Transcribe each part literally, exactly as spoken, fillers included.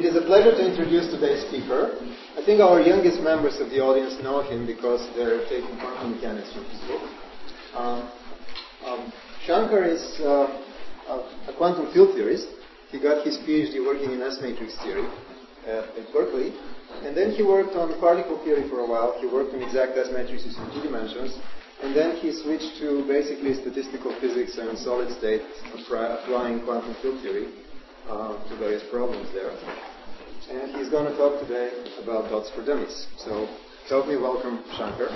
is a pleasure to introduce today's speaker. I think our youngest members of the audience know him because they're taking quantum mechanics from his book. Um, um, Shankar is uh, a, a quantum field theorist. He got his PhD working in S-matrix theory at, at Berkeley. And then he worked on particle theory for a while. He worked on exact S matrices in two dimensions. And then he switched to basically statistical physics and solid state, applying quantum field theory uh, to various problems there. And he's going to talk today about dots for dummies. So help me welcome Shankar.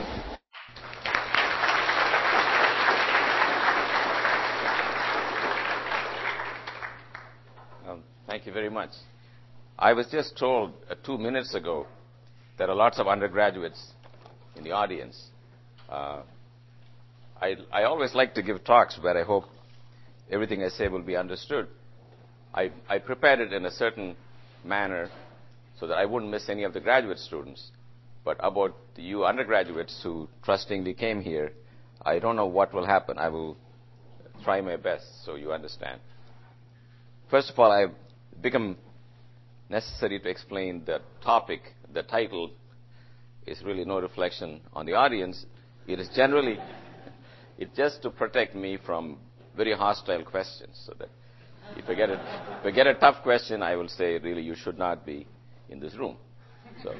Um, thank you very much. I was just told uh, two minutes ago there are lots of undergraduates in the audience. Uh, I, I always like to give talks where I hope everything I say will be understood. I, I prepared it in a certain manner so that I wouldn't miss any of the graduate students. But about you undergraduates who trustingly came here, I don't know what will happen. I will try my best so you understand. First of all, I've become necessary to explain the topic. The title is really no reflection on the audience. It is generally, it's just to protect me from very hostile questions, so that if I get a, if I get a tough question, I will say, really, you should not be in this room. So,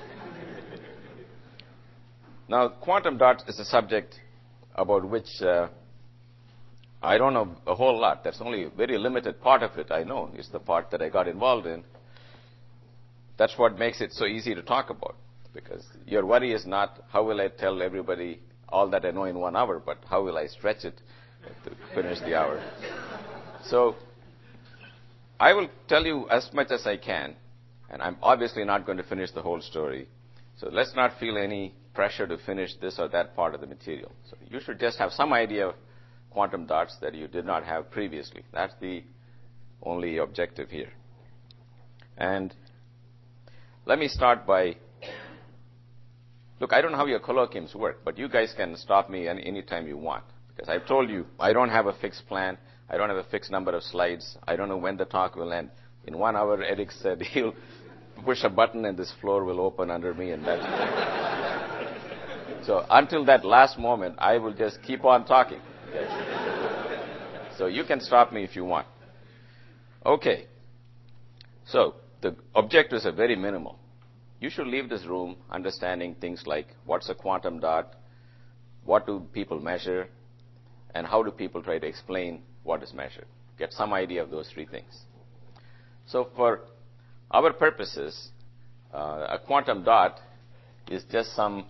now, quantum dots is a subject about which uh, I don't know a whole lot. That's only a very limited part of it I know. It's the part that I got involved in. That's what makes it so easy to talk about, because your worry is not how will I tell everybody all that I know in one hour, but how will I stretch it to finish the hour. So I will tell you as much as I can, and I'm obviously not going to finish the whole story. So let's not feel any pressure to finish this or that part of the material. So you should just have some idea of quantum dots that you did not have previously. That's the only objective here. And let me start by, look, I don't know how your colloquiums work, but you guys can stop me any, anytime you want. Because I've told you, I don't have a fixed plan. I don't have a fixed number of slides. I don't know when the talk will end. In one hour, Eric said he'll push a button and this floor will open under me. And that. So until that last moment, I will just keep on talking. Okay? So you can stop me if you want. Okay. So the objectives are very minimal. You should leave this room understanding things like what's a quantum dot, what do people measure, and how do people try to explain what is measured. Get some idea of those three things. So for our purposes, uh, a quantum dot is just some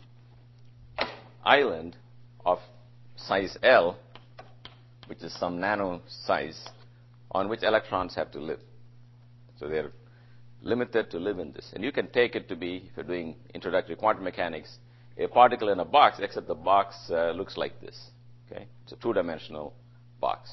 island of size L, which is some nano size, on which electrons have to live. So they're limited to live in this. And you can take it to be, if you're doing introductory quantum mechanics, a particle in a box, except the box uh, looks like this. Okay? It's a two-dimensional box.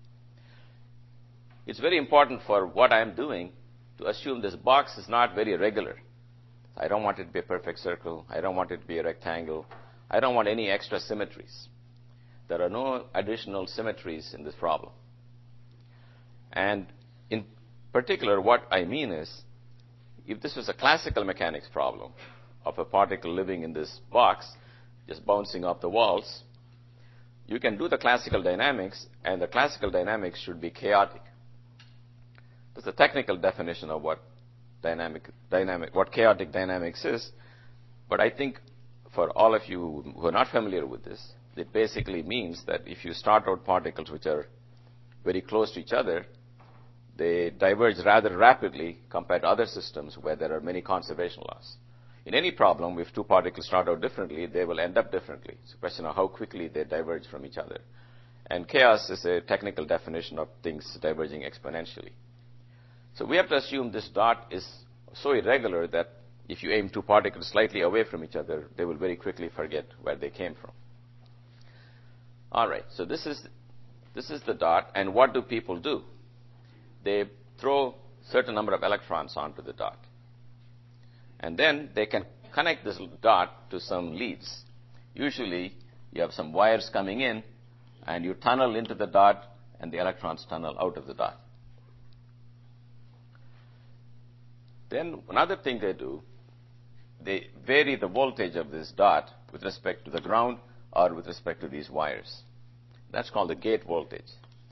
It's very important for what I'm doing to assume this box is not very regular. I don't want it to be a perfect circle. I don't want it to be a rectangle. I don't want any extra symmetries. There are no additional symmetries in this problem. And in particular, what I mean is, if this was a classical mechanics problem of a particle living in this box, just bouncing off the walls, you can do the classical dynamics, and the classical dynamics should be chaotic. That's the technical definition of what dynamic, dynamic, what chaotic dynamics is. But I think for all of you who are not familiar with this, it basically means that if you start out particles which are very close to each other, they diverge rather rapidly compared to other systems where there are many conservation laws. In any problem, if two particles start out differently, they will end up differently. It's a question of how quickly they diverge from each other. And chaos is a technical definition of things diverging exponentially. So we have to assume this dot is so irregular that if you aim two particles slightly away from each other, they will very quickly forget where they came from. All right, so this is, this is the dot, and what do people do? They throw a certain number of electrons onto the dot. And then they can connect this dot to some leads. Usually, you have some wires coming in, and you tunnel into the dot, and the electrons tunnel out of the dot. Then another thing they do, they vary the voltage of this dot with respect to the ground or with respect to these wires. That's called the gate voltage.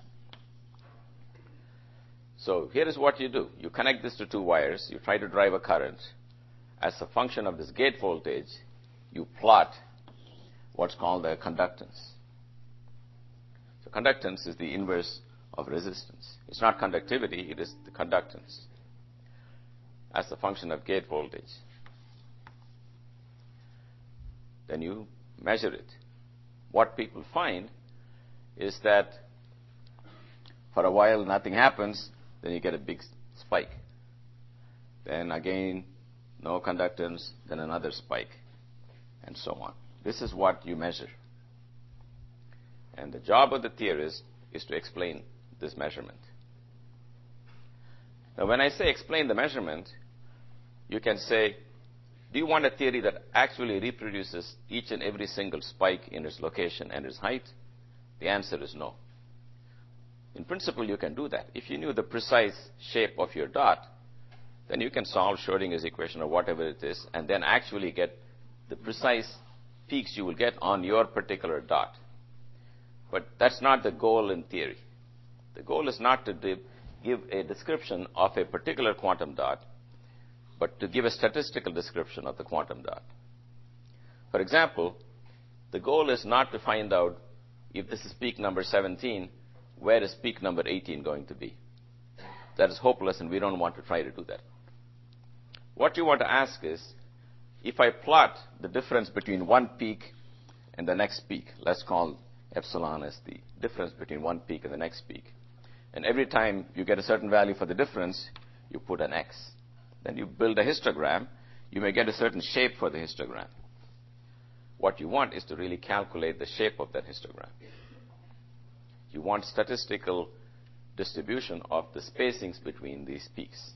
So here is what you do. You connect this to two wires. You try to drive a current. As a function of this gate voltage, you plot what's called the conductance. So conductance is the inverse of resistance. It's not conductivity, it is the conductance as a function of gate voltage. Then you measure it. What people find is that for a while nothing happens, then you get a big spike. Then again, no conductance, then another spike, and so on. This is what you measure. And the job of the theorist is to explain this measurement. Now, when I say explain the measurement, you can say, do you want a theory that actually reproduces each and every single spike in its location and its height? The answer is no. In principle, you can do that. If you knew the precise shape of your dot, then you can solve Schrödinger's equation or whatever it is, and then actually get the precise peaks you will get on your particular dot. But that's not the goal in theory. The goal is not to give a description of a particular quantum dot, but to give a statistical description of the quantum dot. For example, the goal is not to find out if this is peak number seventeen, where is peak number eighteen going to be? That is hopeless, and we don't want to try to do that. What you want to ask is, if I plot the difference between one peak and the next peak, let's call epsilon as the difference between one peak and the next peak, and every time you get a certain value for the difference, you put an X. Then you build a histogram. You may get a certain shape for the histogram. What you want is to really calculate the shape of that histogram. You want statistical distribution of the spacings between these peaks.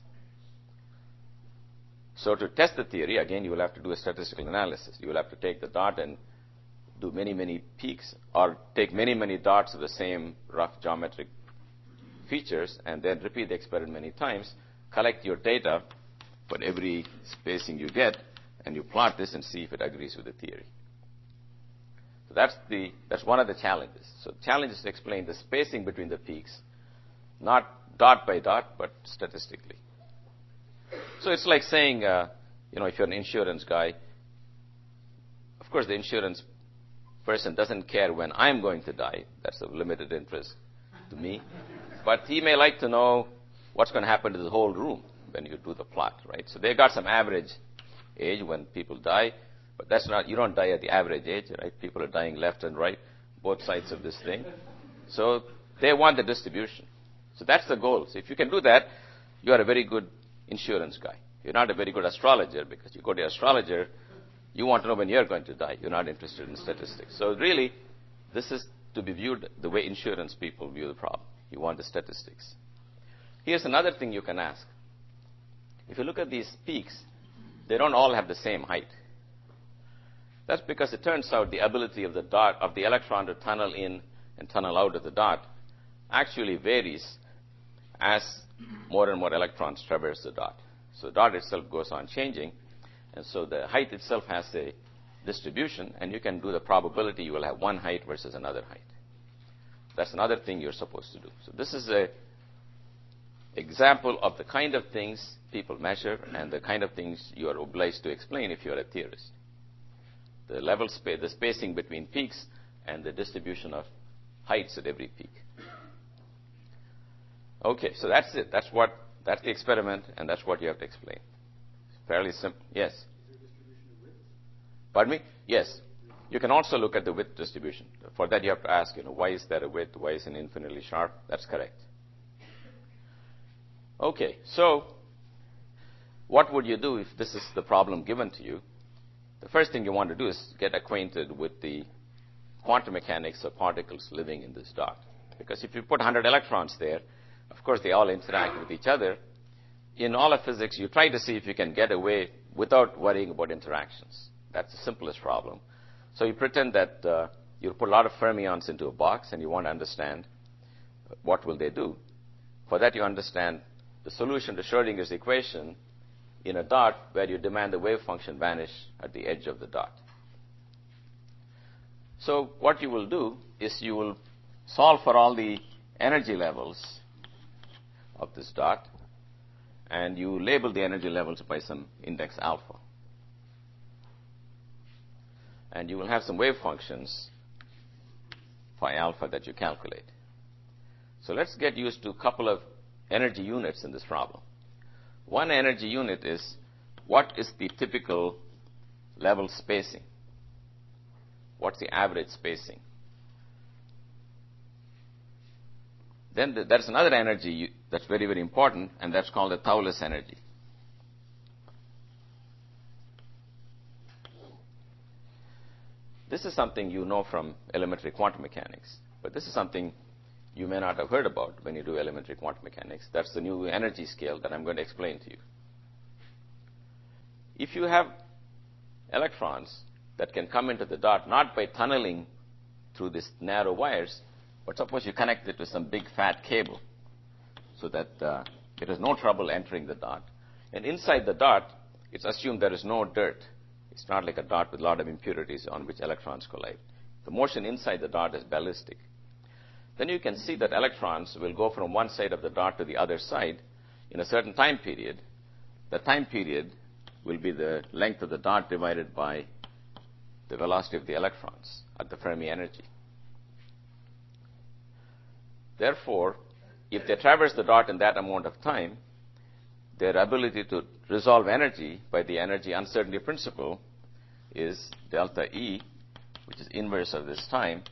So to test the theory, again, you will have to do a statistical analysis. You will have to take the dot and do many, many peaks, or take many, many dots of the same rough geometric features, and then repeat the experiment many times, collect your data for every spacing you get, and you plot this and see if it agrees with the theory. So that's, the, that's one of the challenges. So the challenge is to explain the spacing between the peaks, not dot by dot, but statistically. So it's like saying, uh, you know, if you're an insurance guy, of course the insurance person doesn't care when I'm going to die. That's of limited interest to me. But he may like to know what's going to happen to the whole room when you do the plot, right? So they got some average age when people die, but that's not, you don't die at the average age, right? People are dying left and right, both sides of this thing. So they want the distribution. So that's the goal. So if you can do that, you are a very good insurance guy. You're not a very good astrologer, because you go to your astrologer, you want to know when you're going to die. You're not interested in statistics. So really, this is to be viewed the way insurance people view the problem. You want the statistics. Here's another thing you can ask. If you look at these peaks, they don't all have the same height. That's because it turns out the ability of the dot, of the electron to tunnel in and tunnel out of the dot actually varies as more and more electrons traverse the dot. So the dot itself goes on changing, and so the height itself has a distribution, and you can do the probability you will have one height versus another height. That's another thing you're supposed to do. So this is a example of the kind of things people measure and the kind of things you are obliged to explain if you're a theorist. The level space, the spacing between peaks, and the distribution of heights at every peak. Okay, so that's it. That's what, that's the experiment, and that's what you have to explain. It's fairly simple. Yes? Is there a distribution of widths? Pardon me? Yes. You can also look at the width distribution. For that, you have to ask, you know, why is there a width? Why is it infinitely sharp? That's correct. Okay, so what would you do if this is the problem given to you? The first thing you want to do is get acquainted with the quantum mechanics of particles living in this dot. Because if you put one hundred electrons there, of course, they all interact with each other. In all of physics, you try to see if you can get away without worrying about interactions. That's the simplest problem. So you pretend that uh, you put a lot of fermions into a box, and you want to understand what will they do. For that, you understand the solution to Schrödinger's equation in a dot where you demand the wave function vanish at the edge of the dot. So what you will do is you will solve for all the energy levels of this dot, and you label the energy levels by some index alpha. And you will have some wave functions phi alpha that you calculate. So let's get used to a couple of energy units in this problem. One energy unit is, what is the typical level spacing? What's the average spacing? Then the, there's another energy that's very, very important, and that's called the Thouless energy. This is something you know from elementary quantum mechanics, but this is something you may not have heard about when you do elementary quantum mechanics. That's the new energy scale that I'm going to explain to you. If you have electrons that can come into the dot not by tunneling through these narrow wires, but suppose you connect it to some big fat cable so that uh, it has no trouble entering the dot. And inside the dot, it's assumed there is no dirt. It's not like a dot with a lot of impurities on which electrons collide. The motion inside the dot is ballistic. Then you can see that electrons will go from one side of the dot to the other side in a certain time period. The time period will be the length of the dot divided by the velocity of the electrons at the Fermi energy. Therefore, if they traverse the dot in that amount of time, their ability to resolve energy by the energy uncertainty principle is delta E, which is inverse of this time,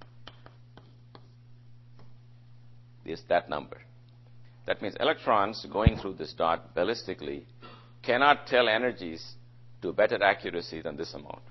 is that number. That means electrons going through this dot ballistically cannot tell energies to better accuracy than this amount.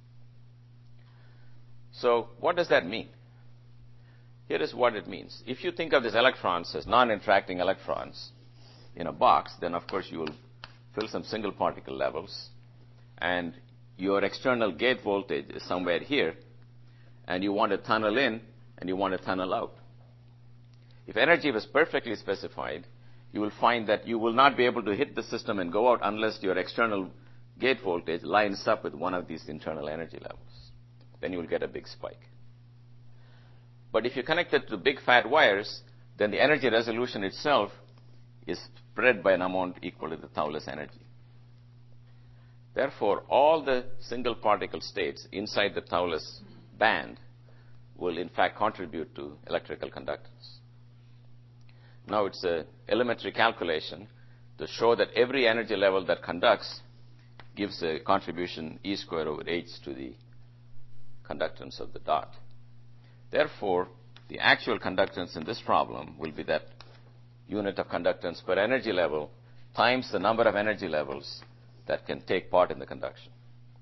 So what does that mean? Here is what it means. If you think of these electrons as non-interacting electrons in a box, then of course you will fill some single particle levels, and your external gate voltage is somewhere here, and you want to tunnel in and you want to tunnel out. If energy was perfectly specified, you will find that you will not be able to hit the system and go out unless your external gate voltage lines up with one of these internal energy levels. Then you will get a big spike. But if you connect it to big fat wires, then the energy resolution itself is spread by an amount equal to the Thouless energy. Therefore, all the single particle states inside the Thouless band will in fact contribute to electrical conductance. Now it's an elementary calculation to show that every energy level that conducts gives a contribution E squared over H to the conductance of the dot. Therefore, the actual conductance in this problem will be that unit of conductance per energy level times the number of energy levels that can take part in the conduction.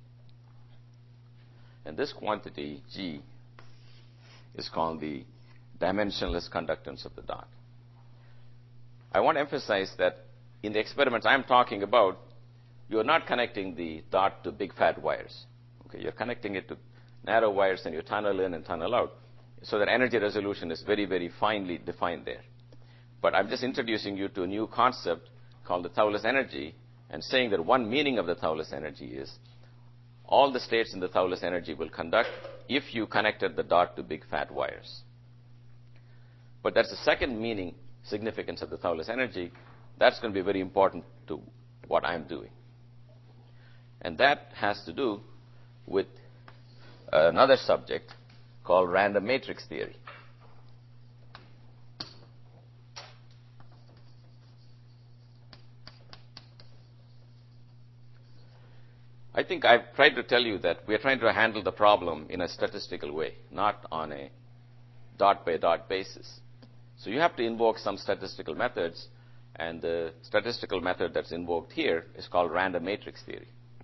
And this quantity, G, is called the dimensionless conductance of the dot. I want to emphasize that in the experiments I'm talking about, you're not connecting the dot to big fat wires. Okay, you're connecting it to narrow wires, and you tunnel in and tunnel out, so that energy resolution is very, very finely defined there. But I'm just introducing you to a new concept called the Thouless energy, and saying that one meaning of the Thouless energy is all the states in the Thouless energy will conduct if you connected the dot to big fat wires. But that's the second meaning, significance of the Thouless energy. That's going to be very important to what I'm doing. And that has to do with another subject called random matrix theory. I think I've tried to tell you that we're trying to handle the problem in a statistical way, not on a dot-by-dot basis. So you have to invoke some statistical methods, and the statistical method that's invoked here is called random matrix theory.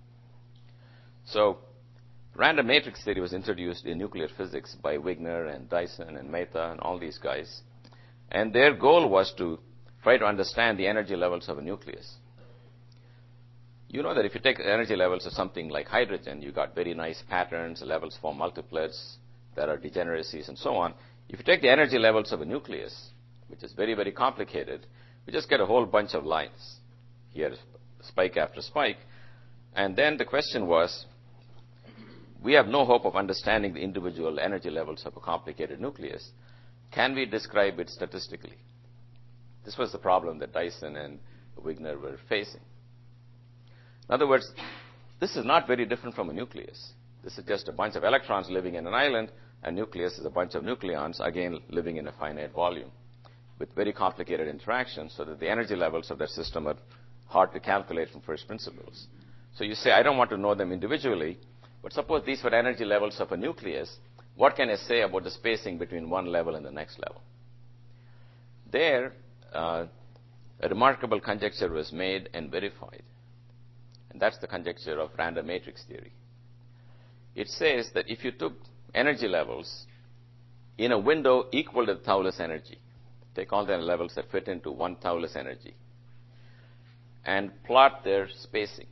So random matrix theory was introduced in nuclear physics by Wigner and Dyson and Mehta and all these guys. And their goal was to try to understand the energy levels of a nucleus. You know that if you take the energy levels of something like hydrogen, you got very nice patterns, levels form multiplets, there are degeneracies and so on. If you take the energy levels of a nucleus, which is very, very complicated, we just get a whole bunch of lines. Here, spike after spike. And then the question was, we have no hope of understanding the individual energy levels of a complicated nucleus. Can we describe it statistically? This was the problem that Dyson and Wigner were facing. In other words, this is not very different from a nucleus. This is just a bunch of electrons living in an island. A nucleus is a bunch of nucleons, again, living in a finite volume with very complicated interactions, so that the energy levels of that system are hard to calculate from first principles. So you say, I don't want to know them individually, but suppose these were energy levels of a nucleus. What can I say about the spacing between one level and the next level? There, uh, a remarkable conjecture was made and verified. And that's the conjecture of random matrix theory. It says that if you took energy levels in a window equal to the Thouless energy, take all the levels that fit into one Thouless energy, and plot their spacing.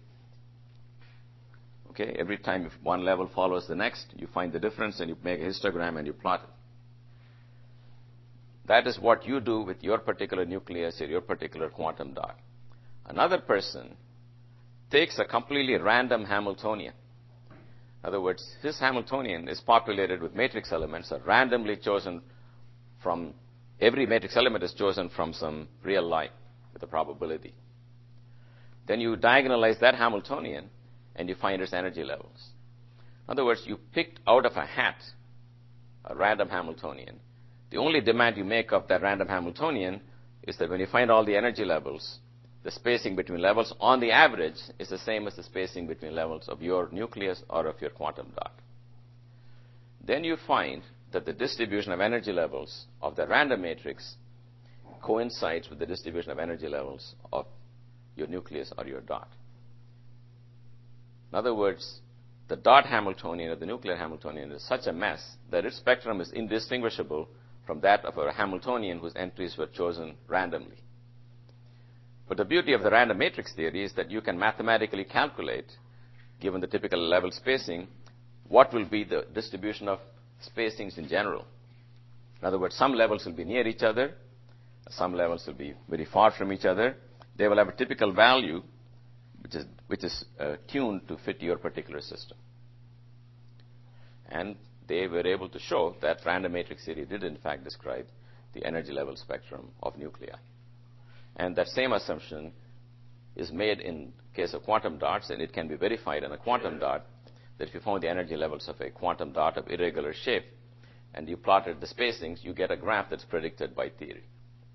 Okay, every time if one level follows the next, you find the difference and you make a histogram and you plot it. That is what you do with your particular nucleus or your particular quantum dot. Another person takes a completely random Hamiltonian. In other words, his Hamiltonian is populated with matrix elements are randomly chosen from, every matrix element is chosen from some real line with a probability. Then you diagonalize that Hamiltonian and you find its energy levels. In other words, you picked out of a hat a random Hamiltonian. The only demand you make of that random Hamiltonian is that when you find all the energy levels, the spacing between levels on the average is the same as the spacing between levels of your nucleus or of your quantum dot. Then you find that the distribution of energy levels of the random matrix coincides with the distribution of energy levels of your nucleus or your dot. In other words, the dot Hamiltonian or the nuclear Hamiltonian is such a mess that its spectrum is indistinguishable from that of a Hamiltonian whose entries were chosen randomly. But the beauty of the random matrix theory is that you can mathematically calculate, given the typical level spacing, what will be the distribution of spacings in general. In other words, some levels will be near each other, some levels will be very far from each other. They will have a typical value which is, which is uh, tuned to fit your particular system. And they were able to show that random matrix theory did in fact describe the energy level spectrum of nuclei. And that same assumption is made in case of quantum dots, and it can be verified in a quantum dot that if you found the energy levels of a quantum dot of irregular shape and you plotted the spacings, you get a graph that's predicted by theory.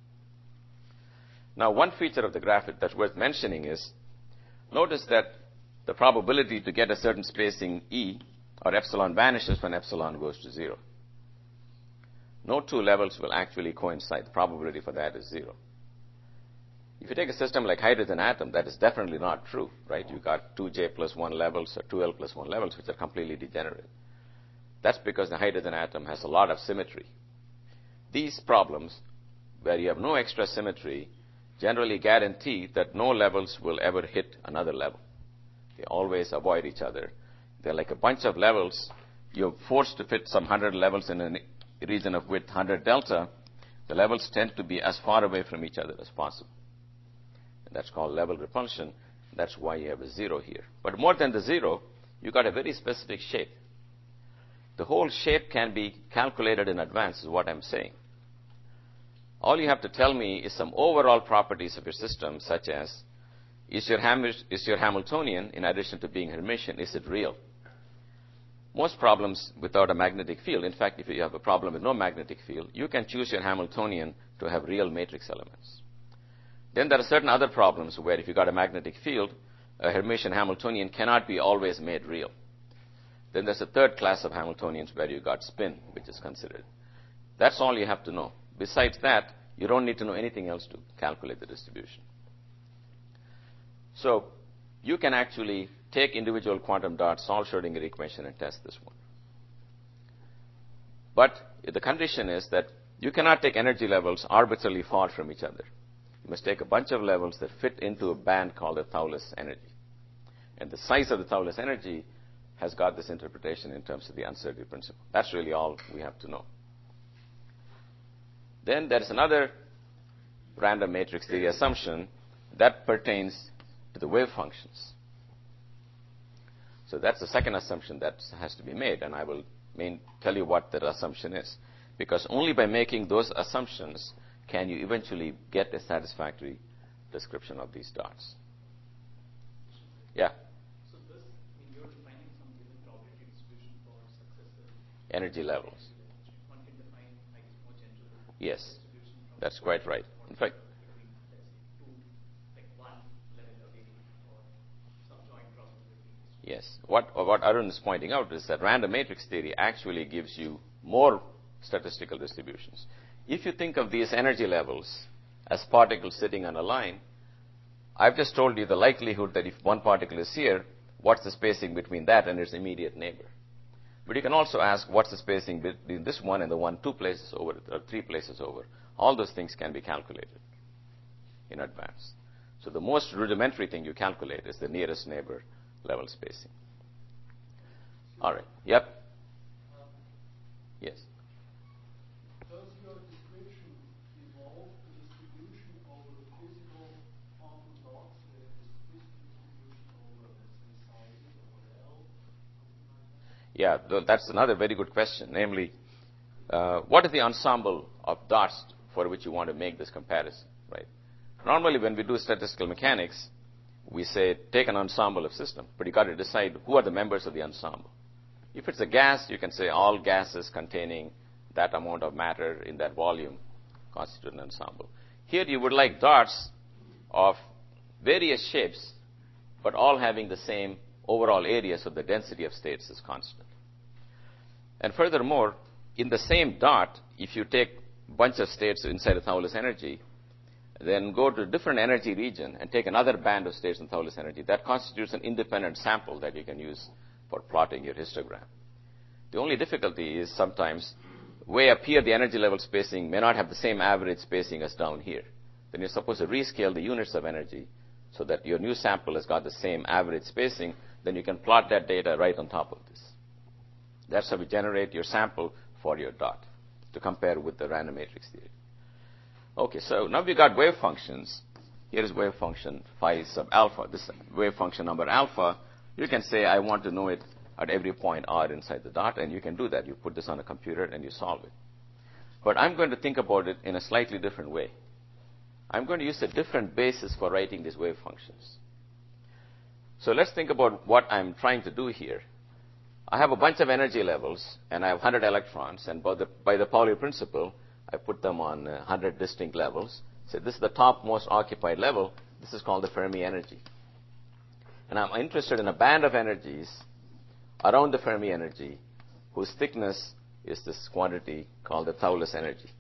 Now, one feature of the graph that's worth mentioning is, notice that the probability to get a certain spacing E or epsilon vanishes when epsilon goes to zero. No two levels will actually coincide. The probability for that is zero. If you take a system like hydrogen atom, that is definitely not true, right? You've got two J plus one levels or two L plus one levels, which are completely degenerate. That's because the hydrogen atom has a lot of symmetry. These problems, where you have no extra symmetry, generally guarantee that no levels will ever hit another level. They always avoid each other. They're like a bunch of levels. You're forced to fit some one hundred levels in a region of width one hundred delta. The levels tend to be as far away from each other as possible. And that's called level repulsion. That's why you have a zero here. But more than the zero, you got a very specific shape. The whole shape can be calculated in advance, is what I'm saying. All you have to tell me is some overall properties of your system, such as, is your, Ham- is your Hamiltonian, in addition to being Hermitian, is it real? Most problems without a magnetic field, in fact, if you have a problem with no magnetic field, you can choose your Hamiltonian to have real matrix elements. Then there are certain other problems where if you got a magnetic field, a Hermitian Hamiltonian cannot be always made real. Then there's a third class of Hamiltonians where you got spin, which is considered. That's all you have to know. Besides that, you don't need to know anything else to calculate the distribution. So you can actually take individual quantum dots, solve Schrodinger equation, and test this one. But the condition is that you cannot take energy levels arbitrarily far from each other. You must take a bunch of levels that fit into a band called the Thouless energy. And the size of the Thouless energy has got this interpretation in terms of the uncertainty principle. That's really all we have to know. Then there's another random matrix theory assumption that pertains to to the wave functions. So that's the second assumption that has to be made, and I will main, tell you what that assumption is. Because only by making those assumptions can you eventually get a satisfactory description of these dots. Yeah? So this, I mean, you're defining some given probability distribution for successive energy levels. One can define, I guess, more general Yes, distribution from that's quite right. In fact, between, let's say, two, like one level away or some joint probability. yes. What, what Arun is pointing out is that random matrix theory actually gives you more statistical distributions. If you think of these energy levels as particles sitting on a line, I've just told you the likelihood that if one particle is here, what's the spacing between that and its immediate neighbor? But you can also ask what's the spacing between this one and the one two places over, or three places over. All those things can be calculated in advance. So the most rudimentary thing you calculate is the nearest neighbor level spacing. All right. Yep. Um, Yes. Does your description involve the distribution over the physical quantum dots, uh, the physical distribution over, let's say, sizes, over L, something like that? Yeah, th- that's another very good question. Namely, uh, what is the ensemble of dots for which you want to make this comparison, right? Normally, when we do statistical mechanics, we say take an ensemble of system, but you got to decide who are the members of the ensemble. If it's a gas, you can say all gases containing that amount of matter in that volume constitute an ensemble. Here, you would like dots of various shapes, but all having the same overall area, so the density of states is constant. And furthermore, in the same dot, if you take a bunch of states inside a Thouless energy, then go to a different energy region and take another band of states in Thouless energy, that constitutes an independent sample that you can use for plotting your histogram. The only difficulty is sometimes way up here, the energy level spacing may not have the same average spacing as down here. Then you're supposed to rescale the units of energy so that your new sample has got the same average spacing. Then you can plot that data right on top of this. That's how we generate your sample for your dot to compare with the random matrix theory. Okay, so now we got wave functions. Here is wave function phi sub alpha. This wave function number alpha, you can say I want to know it at every point r inside the dot, and you can do that. You put this on a computer and you solve it. But I'm going to think about it in a slightly different way. I'm going to use a different basis for writing these wave functions. So let's think about what I'm trying to do here. I have a bunch of energy levels, and I have one hundred electrons, and by the, by the Pauli principle, I put them on uh, one hundred distinct levels. So this is the topmost occupied level. This is called the Fermi energy. And I'm interested in a band of energies around the Fermi energy whose thickness is this quantity called the Thouless energy.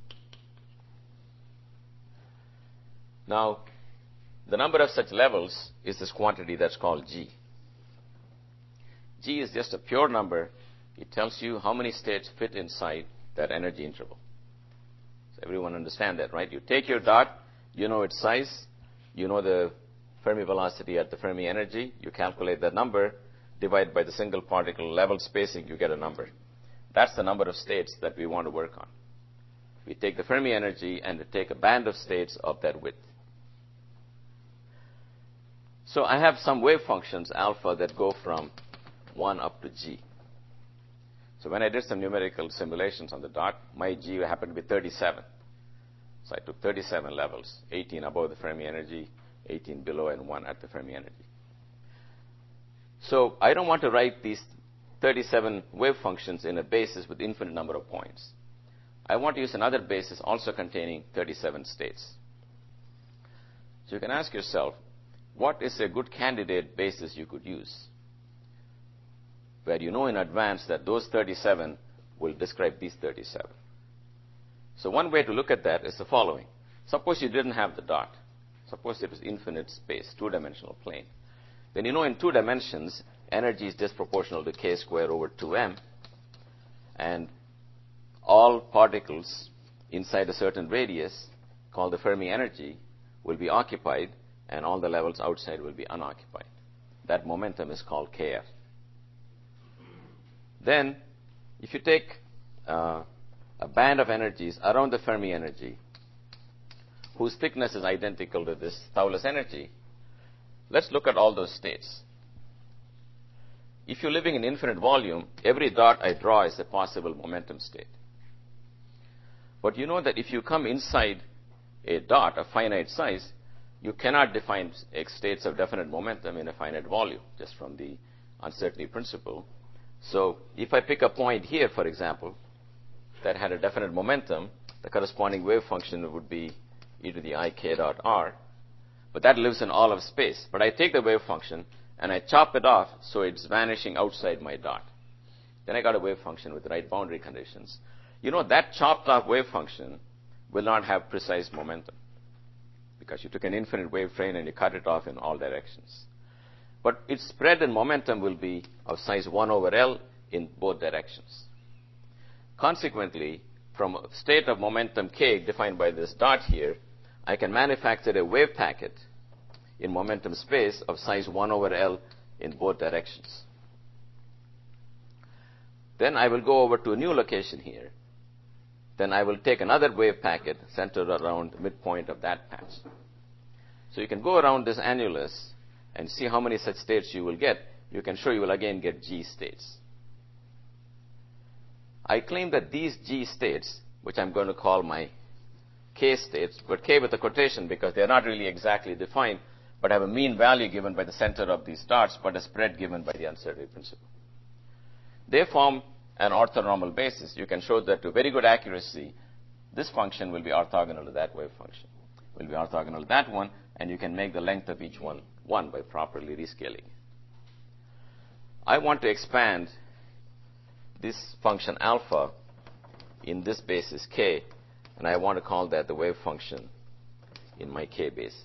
Now, the number of such levels is this quantity that's called G. G is just a pure number. It tells you how many states fit inside that energy interval. So everyone understand that, right? You take your dot, you know its size, you know the Fermi velocity at the Fermi energy, you calculate that number, divide by the single particle level spacing, you get a number. That's the number of states that we want to work on. We take the Fermi energy and take a band of states of that width. So I have some wave functions, alpha, that go from one up to G. So when I did some numerical simulations on the dot, my G happened to be thirty-seven. So I took thirty-seven levels, eighteen above the Fermi energy, eighteen below, and one at the Fermi energy. So I don't want to write these thirty-seven wave functions in a basis with infinite number of points. I want to use another basis also containing thirty-seven states. So you can ask yourself, what is a good candidate basis you could use where you know in advance that those thirty-seven will describe these thirty-seven? So one way to look at that is the following. Suppose you didn't have the dot. Suppose it was infinite space, two-dimensional plane. Then you know in two dimensions, energy is disproportional to k squared over two m, and all particles inside a certain radius, called the Fermi energy, will be occupied, and all the levels outside will be unoccupied. That momentum is called K F. Then, if you take uh, a band of energies around the Fermi energy, whose thickness is identical to this Thouless energy, let's look at all those states. If you're living in infinite volume, every dot I draw is a possible momentum state. But you know that if you come inside a dot of finite size, you cannot define states of definite momentum in a finite volume, just from the uncertainty principle. So if I pick a point here, for example, that had a definite momentum, the corresponding wave function would be e to the I k dot r. But that lives in all of space. But I take the wave function and I chop it off so it's vanishing outside my dot. Then I got a wave function with the right boundary conditions. You know, that chopped off wave function will not have precise momentum, because you took an infinite wave train and you cut it off in all directions. But its spread in momentum will be of size one over L in both directions. Consequently, from a state of momentum k defined by this dot here, I can manufacture a wave packet in momentum space of size one over L in both directions. Then I will go over to a new location here. Then I will take another wave packet centered around the midpoint of that patch. So you can go around this annulus and see how many such states you will get. You can show you will again get G states. I claim that these G states, which I'm going to call my K states, but K with a quotation because they're not really exactly defined, but have a mean value given by the center of these dots, but a spread given by the uncertainty principle. They form an orthonormal basis. You can show that to very good accuracy, this function will be orthogonal to that wave function, will be orthogonal to that one, and you can make the length of each one one by properly rescaling. I want to expand this function alpha in this basis k, and I want to call that the wave function in my k basis.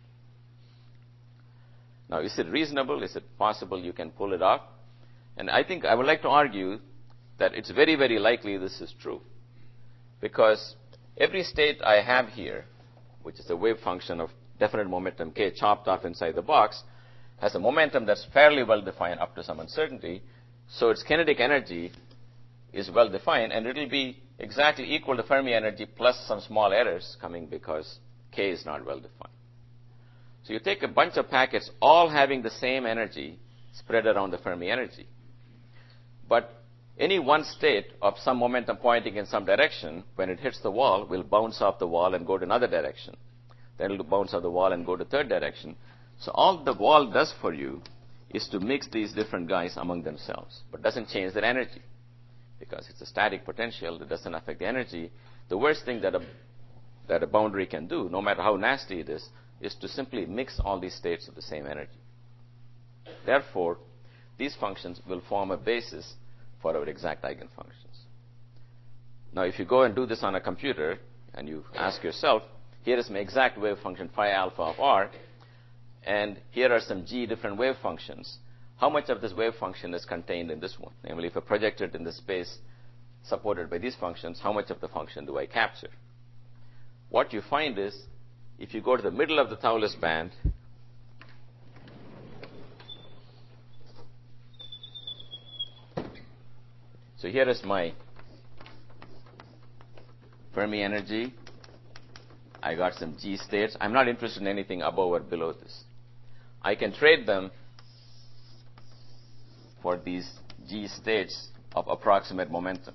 Now, is it reasonable? Is it possible you can pull it off? And I think I would like to argue that it's very, very likely this is true, because every state I have here, which is a wave function of definite momentum k chopped off inside the box, has a momentum that's fairly well defined up to some uncertainty. So its kinetic energy is well defined, and it'll be exactly equal to Fermi energy plus some small errors coming because k is not well defined. So you take a bunch of packets all having the same energy spread around the Fermi energy. But any one state of some momentum pointing in some direction, when it hits the wall, will bounce off the wall and go to another direction. Then it will bounce off the wall and go to third direction. So all the wall does for you is to mix these different guys among themselves, but doesn't change their energy, because it's a static potential that doesn't affect the energy. The worst thing that a, that a boundary can do, no matter how nasty it is, is to simply mix all these states of the same energy. Therefore, these functions will form a basis for our exact eigenfunctions. Now, if you go and do this on a computer and you ask yourself, here is my exact wave function phi alpha of r, and here are some g different wave functions. How much of this wave function is contained in this one? Namely, if I project it in the space supported by these functions, how much of the function do I capture? What you find is, if you go to the middle of the Thouless band, so here is my Fermi energy. I got some G states. I'm not interested in anything above or below this. I can trade them for these G states of approximate momentum.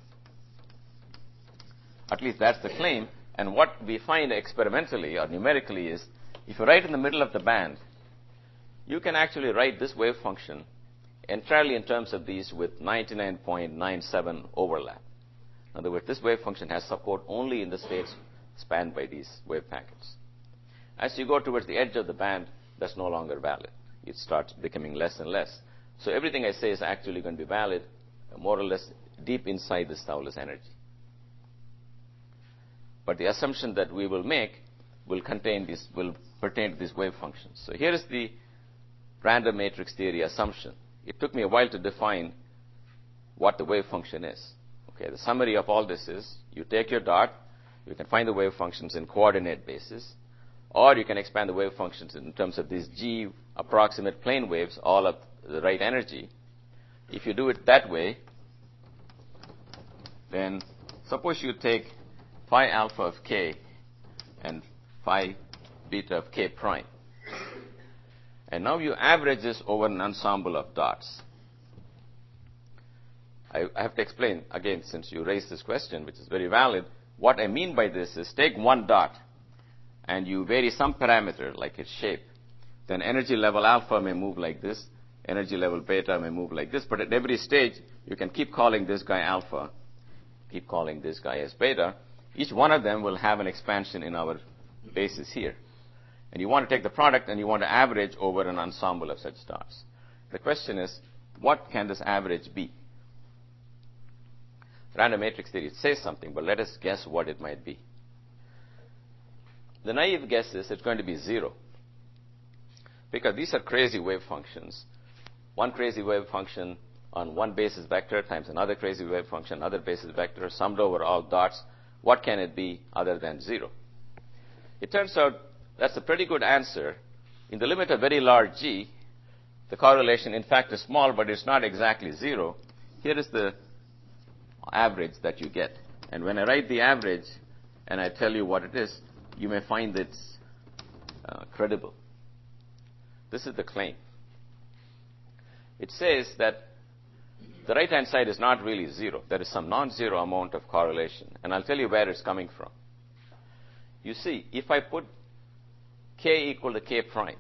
At least that's the claim. And what we find experimentally or numerically is, if you write in the middle of the band, you can actually write this wave function entirely in terms of these with ninety-nine point nine seven overlap. In other words, this wave function has support only in the states spanned by these wave packets. As you go towards the edge of the band, that's no longer valid. It starts becoming less and less. So everything I say is actually going to be valid more or less deep inside this Thouless energy. But the assumption that we will make will contain these, will pertain to these wave functions. So here is the random matrix theory assumption. It took me a while to define what the wave function is. Okay, the summary of all this is, you take your dot, you can find the wave functions in coordinate basis, or you can expand the wave functions in terms of these G approximate plane waves, all of the right energy. If you do it that way, then suppose you take phi alpha of k and phi beta of k prime. And now you average this over an ensemble of dots. I, I have to explain, again, since you raised this question, which is very valid, what I mean by this is take one dot and you vary some parameter, like its shape. Then energy level alpha may move like this, energy level beta may move like this, but at every stage, you can keep calling this guy alpha, keep calling this guy as beta. Each one of them will have an expansion in our basis here. And you want to take the product and you want to average over an ensemble of such dots. The question is, what can this average be? Random matrix theory says something, but let us guess what it might be. The naive guess is it's going to be zero. Because these are crazy wave functions. One crazy wave function on one basis vector times another crazy wave function, another basis vector, summed over all dots. What can it be other than zero? It turns out that's a pretty good answer. In the limit of very large G, the correlation, in fact, is small, but it's not exactly zero. Here is the average that you get. And when I write the average and I tell you what it is, you may find it's uh, credible. This is the claim. It says that the right-hand side is not really zero. There is some non-zero amount of correlation. And I'll tell you where it's coming from. You see, if I put k equal to k prime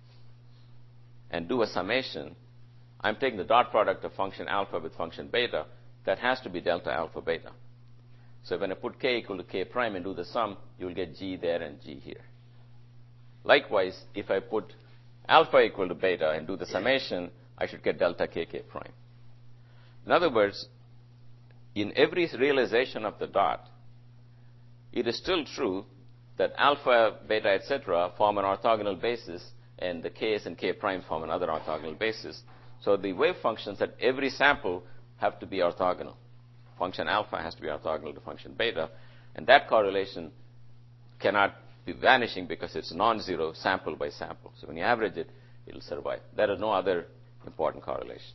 and do a summation, I'm taking the dot product of function alpha with function beta. That has to be delta alpha beta. So when I put k equal to k prime and do the sum, you'll get g there and g here. Likewise, if I put alpha equal to beta and do the summation, I should get delta kk prime. In other words, in every realization of the dot, it is still true that alpha, beta, et cetera form an orthogonal basis, and the k's and k prime form another orthogonal basis. So the wave functions at every sample have to be orthogonal. Function alpha has to be orthogonal to function beta, and that correlation cannot be vanishing because it's non-zero sample by sample. So when you average it, it'll survive. There are no other important correlations.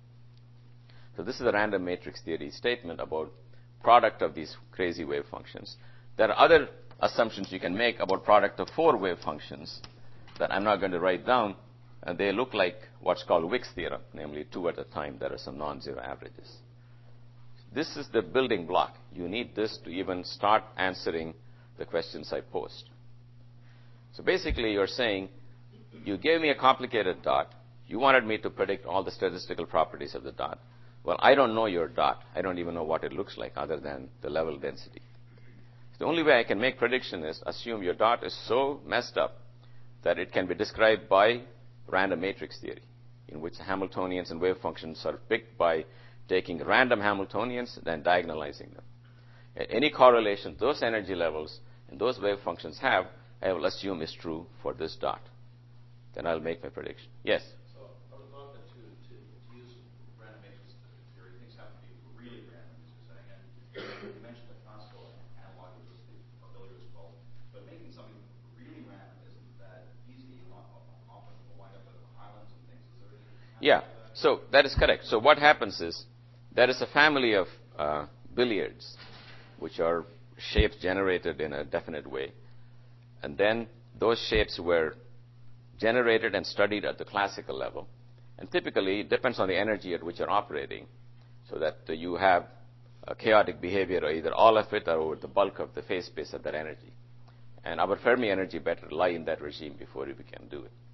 So this is a random matrix theory statement about product of these crazy wave functions. There are other assumptions you can make about product of four wave functions that I'm not going to write down, and they look like what's called Wick's theorem, namely two at a time. There are some non-zero averages. This is the building block. You need this to even start answering the questions I posed. So basically, you're saying, you gave me a complicated dot. You wanted me to predict all the statistical properties of the dot. Well, I don't know your dot. I don't even know what it looks like other than the level density. The only way I can make prediction is assume your dot is so messed up that it can be described by random matrix theory, in which Hamiltonians and wave functions are picked by taking random Hamiltonians and then diagonalizing them. Any correlation those energy levels and those wave functions have, I will assume is true for this dot. Then I'll make my prediction. Yes? So I would thought that to, to, to use random matrix theory, things have to be really random, as you're saying. And you mentioned the classical analog, which was the ability was called. But making something really random isn't that easy. Often we'll wind up with islands and things. Is there any Yeah. So that is correct. So what happens is there is a family of uh, billiards, which are shapes generated in a definite way. And then those shapes were generated and studied at the classical level. And typically, it depends on the energy at which you're operating, so that uh, you have a chaotic behavior, or either all of it or over the bulk of the phase space of that energy. And our Fermi energy better lie in that regime before we can do it.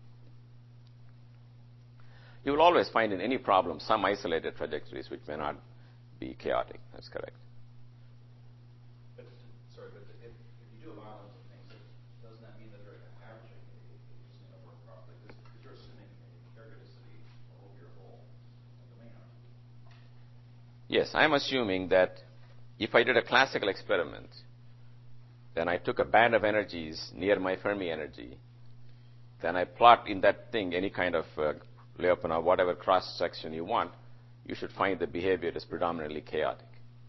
You will always find in any problem some isolated trajectories which may not be chaotic. That's correct. But, sorry, but if, if you do have islands and things, doesn't that mean that they're averaging isn't going to work properly? Because you're assuming ergodicity over your whole domain. Yes, I'm assuming that if I did a classical experiment, then I took a band of energies near my Fermi energy, then I plot in that thing any kind of uh, Lyapunov, whatever cross-section you want, you should find the behavior is predominantly chaotic.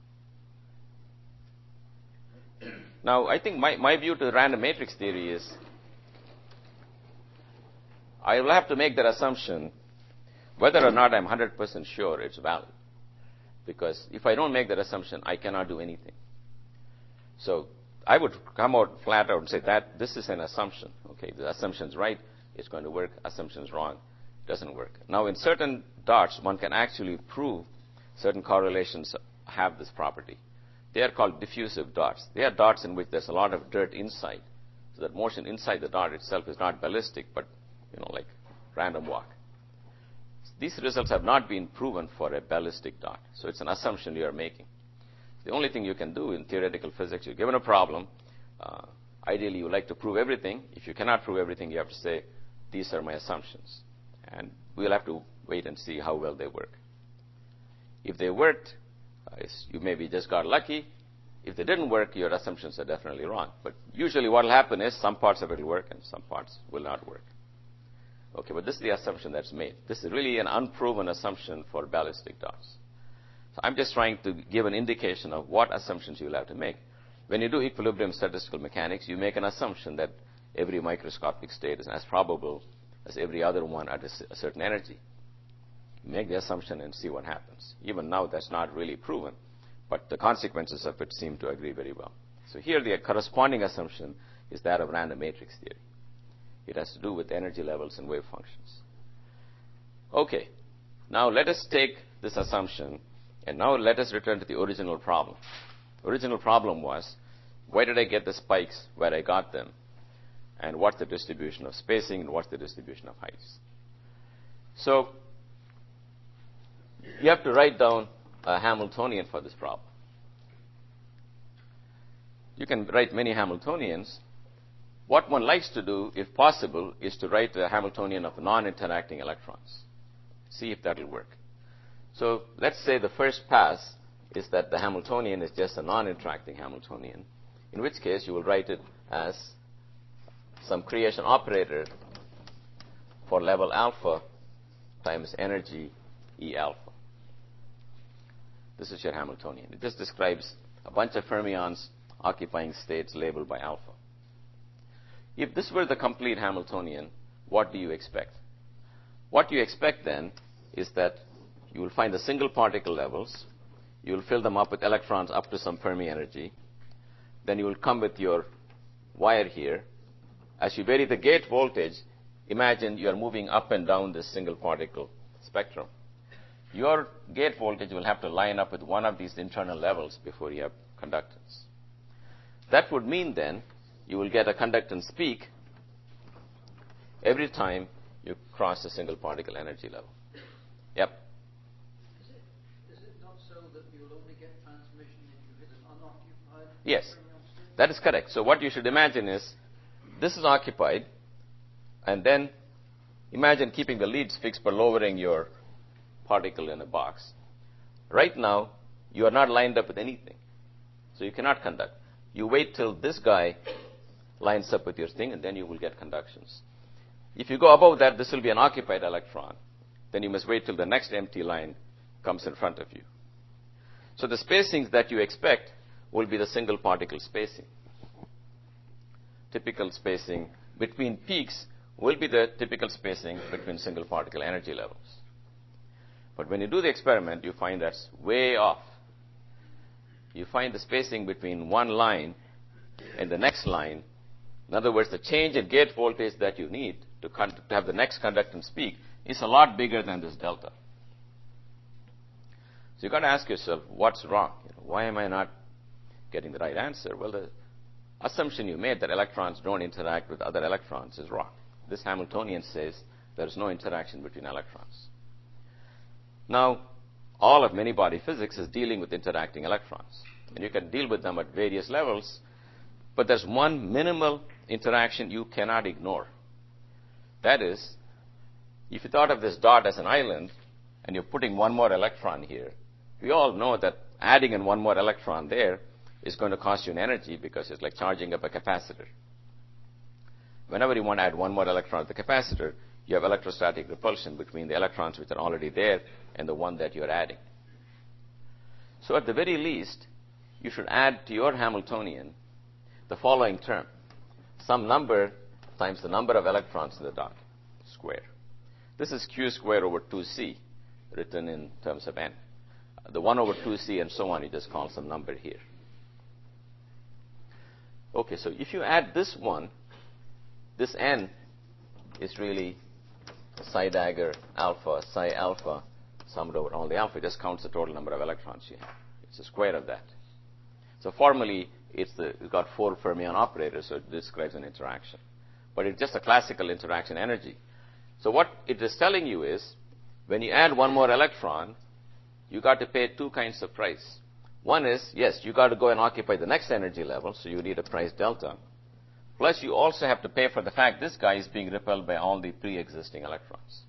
Now, I think my, my view to random matrix theory is I will have to make that assumption whether or not I'm one hundred percent sure it's valid. Because if I don't make that assumption, I cannot do anything. So I would come out flat out and say that this is an assumption. Okay, the assumption's right. it's going to work. Assumptions wrong, doesn't work. Now, in certain dots, one can actually prove certain correlations have this property. They are called diffusive dots. They are dots in which there's a lot of dirt inside, so that motion inside the dot itself is not ballistic, but you know, like random walk. These results have not been proven for a ballistic dot, so it's an assumption you are making. The only thing you can do in theoretical physics, you're given a problem. Uh, ideally, you like to prove everything. If you cannot prove everything, you have to say, these are my assumptions. And we'll have to wait and see how well they work. If they worked, uh, you maybe just got lucky. If they didn't work, your assumptions are definitely wrong. But usually what will happen is some parts of it will work and some parts will not work. Okay, but this is the assumption that's made. This is really an unproven assumption for ballistic dots. So I'm just trying to give an indication of what assumptions you'll have to make. When you do equilibrium statistical mechanics, you make an assumption that every microscopic state is as probable as every other one at a certain energy. You make the assumption and see what happens. Even now, that's not really proven, but the consequences of it seem to agree very well. So here, the corresponding assumption is that of random matrix theory. It has to do with energy levels and wave functions. Okay, now let us take this assumption, and now let us return to the original problem. The original problem was, why did I get the spikes where I got them? And what's the distribution of spacing, and what's the distribution of heights? So you have to write down a Hamiltonian for this problem. You can write many Hamiltonians. What one likes to do, if possible, is to write a Hamiltonian of non-interacting electrons. See if that will work. So let's say the first pass is that the Hamiltonian is just a non-interacting Hamiltonian, in which case you will write it as some creation operator for level alpha times energy E alpha. This is your Hamiltonian. It just describes a bunch of fermions occupying states labeled by alpha. If this were the complete Hamiltonian, what do you expect? What you expect then is that you will find the single particle levels. You will fill them up with electrons up to some Fermi energy. Then you will come with your wire here. As you vary the gate voltage, imagine you are moving up and down this single particle spectrum. Your gate voltage will have to line up with one of these internal levels before you have conductance. That would mean then you will get a conductance peak every time you cross a single particle energy level. Yep. Is it, is it not so that you'll only get transmission if you hit an unoccupied? Yes, that is correct. So what you should imagine is this is occupied, and then imagine keeping the leads fixed but lowering your particle in a box. Right now, you are not lined up with anything, so you cannot conduct. You wait till this guy lines up with your thing, and then you will get conductions. If you go above that, this will be an occupied electron. Then you must wait till the next empty line comes in front of you. So the spacings that you expect will be the single particle spacing. Typical spacing between peaks will be the typical spacing between single particle energy levels. But when you do the experiment, you find that's way off. You find the spacing between one line and the next line. In other words, the change in gate voltage that you need to, con- to have the next conductance peak is a lot bigger than this delta. So you've got to ask yourself, what's wrong? You know, why am I not getting the right answer? Well, the assumption you made that electrons don't interact with other electrons is wrong. This Hamiltonian says there is no interaction between electrons. Now, all of many-body physics is dealing with interacting electrons. And you can deal with them at various levels, but there's one minimal interaction you cannot ignore. That is, if you thought of this dot as an island, and you're putting one more electron here, we all know that adding in one more electron there is going to cost you an energy because it's like charging up a capacitor. Whenever you want to add one more electron to the capacitor, you have electrostatic repulsion between the electrons which are already there and the one that you're adding. So at the very least, you should add to your Hamiltonian the following term: some number times the number of electrons in the dot, square. This is q squared over two c, written in terms of n. The one over two c and so on, you just call some number here. Okay, so if you add this one, this n is really psi dagger alpha, psi alpha, summed over all the alpha. It just counts the total number of electrons you have. It's the square of that. So formally, it's, the, it's got four fermion operators, so it describes an interaction. But it's just a classical interaction energy. So what it is telling you is, when you add one more electron, you got to pay two kinds of price. One is, yes, you got to go and occupy the next energy level, so you need a price delta. Plus, you also have to pay for the fact this guy is being repelled by all the pre-existing electrons.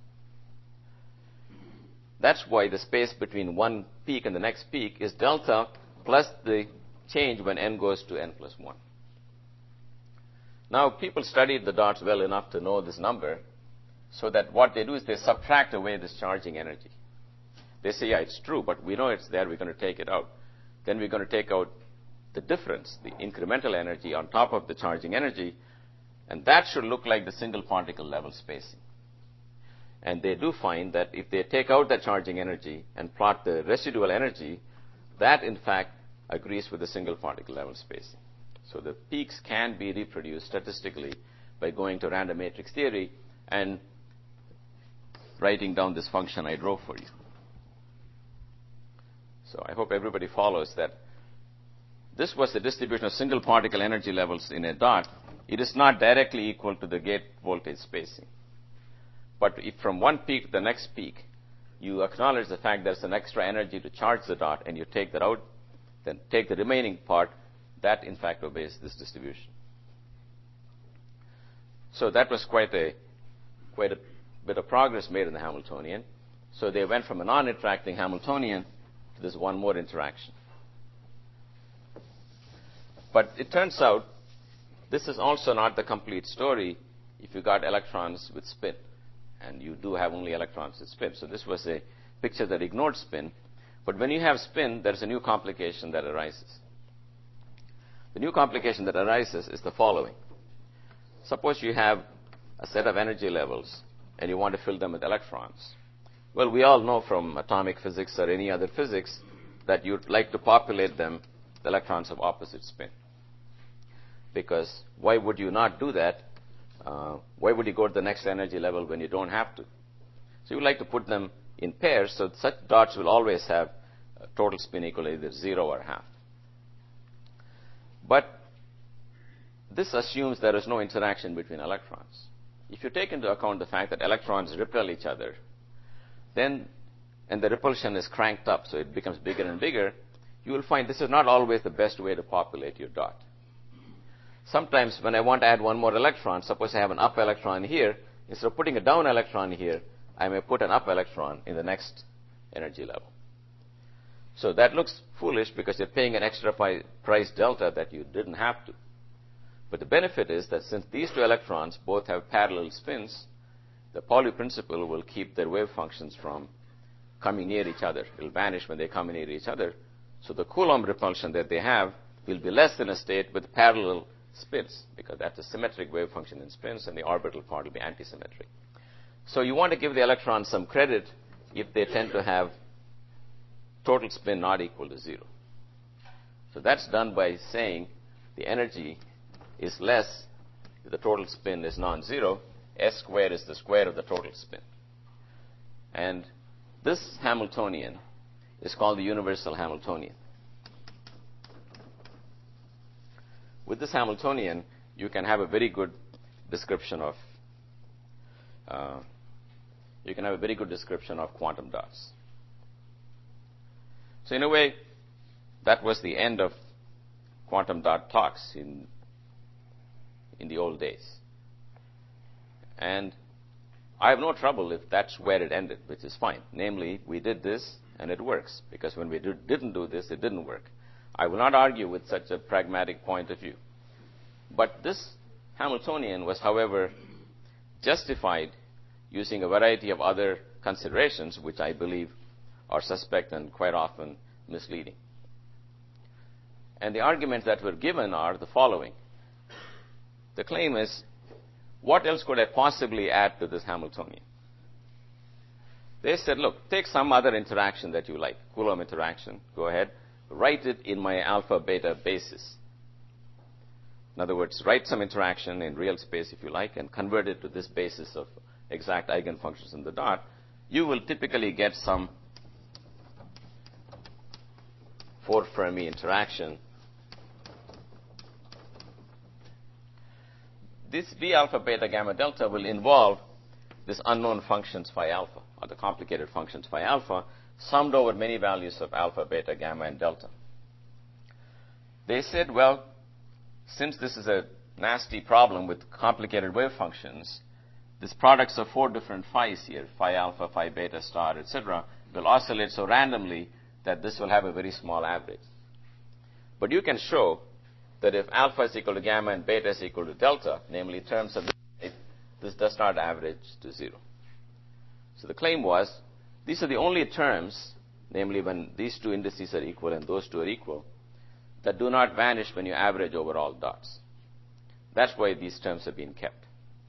That's why the space between one peak and the next peak is delta plus the change when n goes to n plus one. Now, people studied the dots well enough to know this number, so that what they do is they subtract away this charging energy. They say, yeah, it's true, but we know it's there, we're going to take it out. Then we're going to take out the difference, the incremental energy on top of the charging energy, and that should look like the single particle level spacing. And they do find that if they take out that charging energy and plot the residual energy, that in fact agrees with the single particle level spacing. So the peaks can be reproduced statistically by going to random matrix theory and writing down this function I drew for you. So I hope everybody follows that this was the distribution of single particle energy levels in a dot. It is not directly equal to the gate voltage spacing. But if from one peak to the next peak, you acknowledge the fact there's an extra energy to charge the dot, and you take that out, then take the remaining part, that in fact obeys this distribution. So that was quite a, quite a bit of progress made in the Hamiltonian. So they went from a non-interacting Hamiltonian to this one more interaction. But it turns out this is also not the complete story if you got electrons with spin. And you do have only electrons with spin. So this was a picture that ignored spin. But when you have spin, there's a new complication that arises. The new complication that arises is the following. Suppose you have a set of energy levels and you want to fill them with electrons. Well, we all know from atomic physics or any other physics that you'd like to populate them with electrons of opposite spin. Because why would you not do that? Uh, why would you go to the next energy level when you don't have to? So you would like to put them in pairs, so such dots will always have a total spin equal to either zero or half. But this assumes there is no interaction between electrons. If you take into account the fact that electrons repel each other, then, and the repulsion is cranked up, so it becomes bigger and bigger, you will find this is not always the best way to populate your dot. Sometimes when I want to add one more electron, suppose I have an up electron here, instead of putting a down electron here, I may put an up electron in the next energy level. So that looks foolish because you're paying an extra pi- price delta that you didn't have to. But the benefit is that since these two electrons both have parallel spins, the Pauli principle will keep their wave functions from coming near each other. It will vanish when they come near each other. So the Coulomb repulsion that they have will be less in a state with parallel spins, because that's a symmetric wave function in spins, and the orbital part will be antisymmetric. So you want to give the electrons some credit if they tend to have total spin not equal to zero. So that's done by saying the energy is less if the total spin is non-zero. S squared is the square of the total spin. And this Hamiltonian is called the universal Hamiltonian. With this Hamiltonian, you can have a very good description of uh, you can have a very good description of quantum dots. So in a way, that was the end of quantum dot talks in in the old days. And I have no trouble if that's where it ended, which is fine. Namely, we did this and it works, because when we did, didn't do this, it didn't work. I will not argue with such a pragmatic point of view. But this Hamiltonian was, however, justified using a variety of other considerations, which I believe are suspect and quite often misleading. And the arguments that were given are the following. The claim is, what else could I possibly add to this Hamiltonian? They said, look, take some other interaction that you like, Coulomb interaction, go ahead, write it in my alpha-beta basis. In other words, write some interaction in real space, if you like, and convert it to this basis of exact eigenfunctions in the dot, you will typically get some four Fermi interaction. This V alpha, beta, gamma, delta will involve this unknown functions phi alpha, or the complicated functions phi alpha, summed over many values of alpha, beta, gamma, and delta. They said, well, since this is a nasty problem with complicated wave functions, these products of four different phi's here, phi alpha, phi beta, star, et cetera, will oscillate so randomly that this will have a very small average. But you can show that if alpha is equal to gamma and beta is equal to delta, namely terms of this type, this does not average to zero. So the claim was, these are the only terms, namely when these two indices are equal and those two are equal, that do not vanish when you average over all dots. That's why these terms have been kept.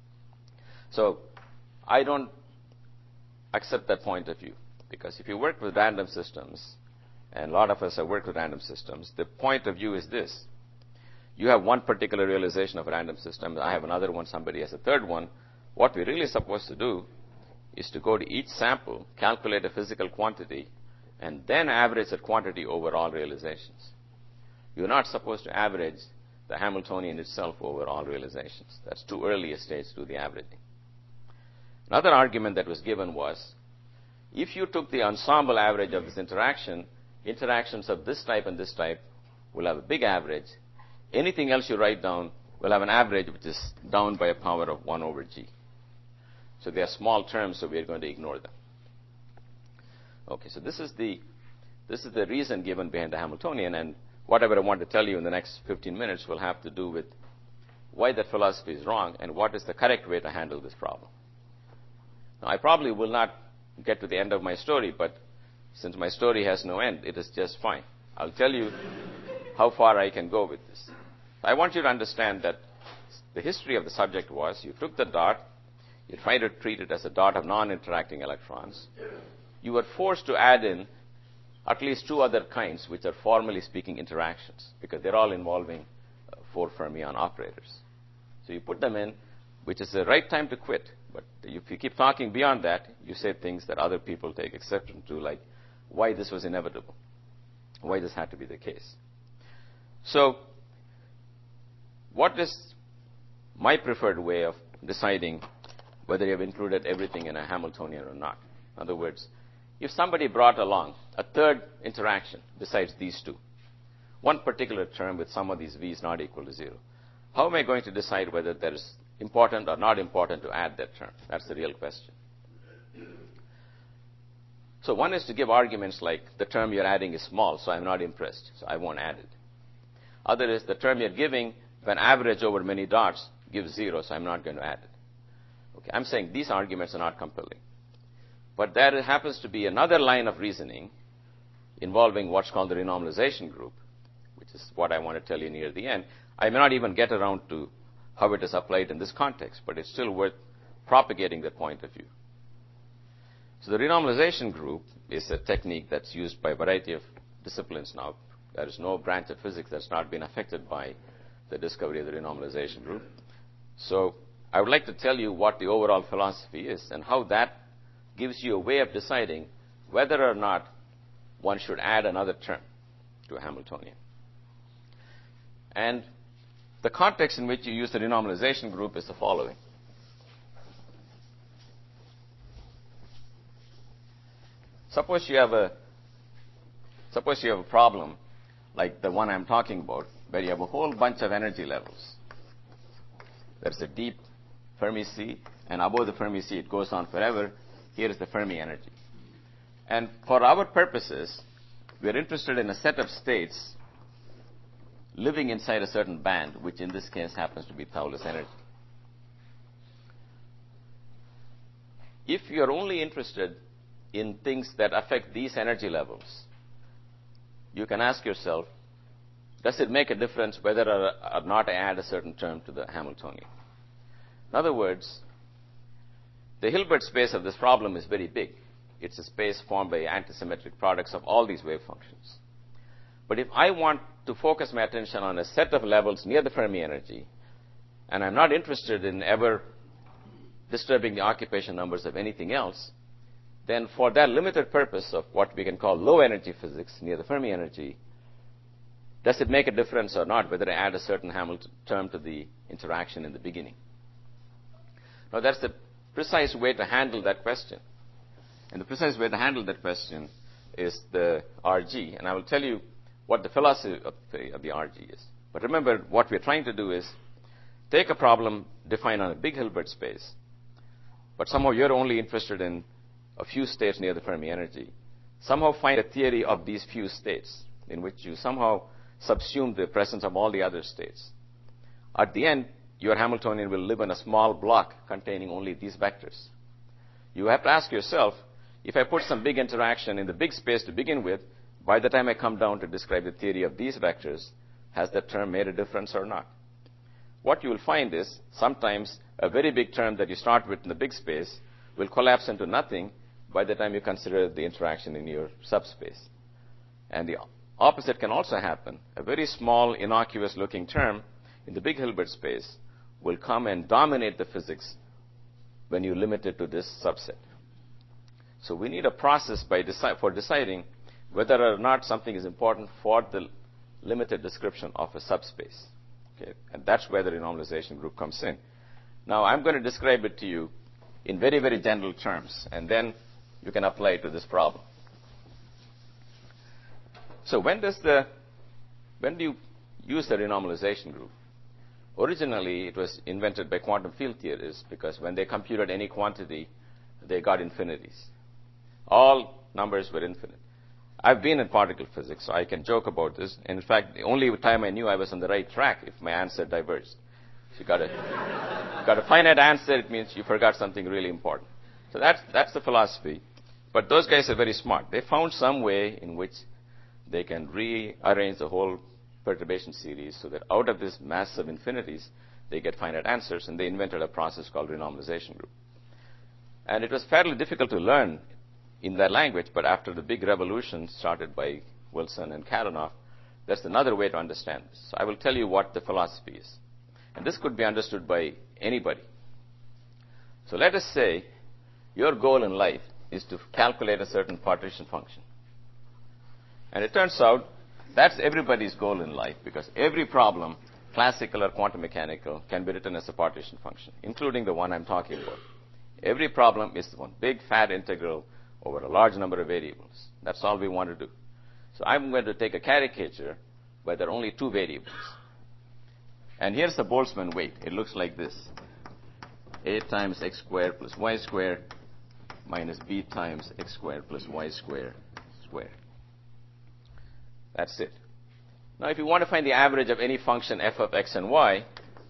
So I don't accept that point of view, because if you work with random systems, and a lot of us have worked with random systems, the point of view is this. You have one particular realization of a random system, I have another one, somebody has a third one. What we're really supposed to do is to go to each sample, calculate a physical quantity, and then average that quantity over all realizations. You're not supposed to average the Hamiltonian itself over all realizations. That's too early a stage to do the averaging. Another argument that was given was, if you took the ensemble average of this interaction, interactions of this type and this type will have a big average. Anything else you write down will have an average which is down by a power of one over g. So they are small terms, so we are going to ignore them. Okay, so this is the this is the reason given behind the Hamiltonian, and whatever I want to tell you in the next fifteen minutes will have to do with why that philosophy is wrong and what is the correct way to handle this problem. Now, I probably will not get to the end of my story, but since my story has no end, it is just fine. I'll tell you how far I can go with this. I want you to understand that the history of the subject was you took the dot, you tried to treat it as a dot of non-interacting electrons. You were forced to add in at least two other kinds, which are formally speaking interactions, because they're all involving uh, four fermion operators. So you put them in, which is the right time to quit. But if you keep talking beyond that, you say things that other people take exception to, like why this was inevitable, why this had to be the case. So what is my preferred way of deciding whether you have included everything in a Hamiltonian or not? In other words, if somebody brought along a third interaction besides these two, one particular term with some of these v's not equal to zero, how am I going to decide whether that is important or not important to add that term? That's the real question. So one is to give arguments like the term you're adding is small, so I'm not impressed, so I won't add it. Other is the term you're giving, when average over many dots, gives zero, so I'm not going to add it. Okay, I'm saying these arguments are not compelling. But there happens to be another line of reasoning involving what's called the renormalization group, which is what I want to tell you near the end. I may not even get around to how it is applied in this context, but it's still worth propagating that point of view. So the renormalization group is a technique that's used by a variety of disciplines now. There is no branch of physics that's not been affected by the discovery of the renormalization group. So I would like to tell you what the overall philosophy is and how that gives you a way of deciding whether or not one should add another term to a Hamiltonian. And the context in which you use the renormalization group is the following. Suppose you have a suppose you have a problem like the one I'm talking about, where you have a whole bunch of energy levels. There's a deep Fermi sea, and above the Fermi sea it goes on forever. Here is the Fermi energy. And for our purposes, we're interested in a set of states living inside a certain band, which in this case happens to be Thouless energy. If you're only interested in things that affect these energy levels, you can ask yourself, does it make a difference whether or not I add a certain term to the Hamiltonian? In other words, the Hilbert space of this problem is very big. It's a space formed by antisymmetric products of all these wave functions. But if I want to focus my attention on a set of levels near the Fermi energy, and I'm not interested in ever disturbing the occupation numbers of anything else, then for that limited purpose of what we can call low energy physics near the Fermi energy, does it make a difference or not whether I add a certain Hamilton term to the interaction in the beginning? Now, that's the precise way to handle that question. And the precise way to handle that question is the R G. And I will tell you what the philosophy of the, of the R G is. But remember, what we're trying to do is take a problem defined on a big Hilbert space, but somehow you're only interested in a few states near the Fermi energy. Somehow find a theory of these few states in which you somehow subsume the presence of all the other states. At the end, your Hamiltonian will live in a small block containing only these vectors. You have to ask yourself, if I put some big interaction in the big space to begin with, by the time I come down to describe the theory of these vectors, has that term made a difference or not? What you will find is sometimes a very big term that you start with in the big space will collapse into nothing by the time you consider the interaction in your subspace. And the opposite can also happen. A very small, innocuous-looking term in the big Hilbert space will come and dominate the physics when you limit it to this subset. So we need a process by deci- for deciding whether or not something is important for the limited description of a subspace. Okay? And that's where the renormalization group comes in. Now, I'm going to describe it to you in very, very general terms, and then you can apply it to this problem. So when does the, when do you use the renormalization group? Originally, it was invented by quantum field theorists because when they computed any quantity, they got infinities. All numbers were infinite. I've been in particle physics, so I can joke about this. And in fact, the only time I knew I was on the right track if my answer diverged. If you got a, got a finite answer, it means you forgot something really important. So that's, that's the philosophy. But those guys are very smart. They found some way in which they can rearrange the whole perturbation series so that out of this mass of infinities, they get finite answers, and they invented a process called renormalization group. And it was fairly difficult to learn in that language, but after the big revolution started by Wilson and Kadanoff, that's another way to understand this. So I will tell you what the philosophy is. And this could be understood by anybody. So let us say your goal in life is to calculate a certain partition function. And it turns out that's everybody's goal in life, because every problem, classical or quantum mechanical, can be written as a partition function, including the one I'm talking about. Every problem is one big fat integral over a large number of variables. That's all we want to do. So I'm going to take a caricature where there are only two variables. And here's the Boltzmann weight. It looks like this. A times x squared plus y squared minus b times x squared plus y squared squared. That's it. Now, if you want to find the average of any function f of x and y,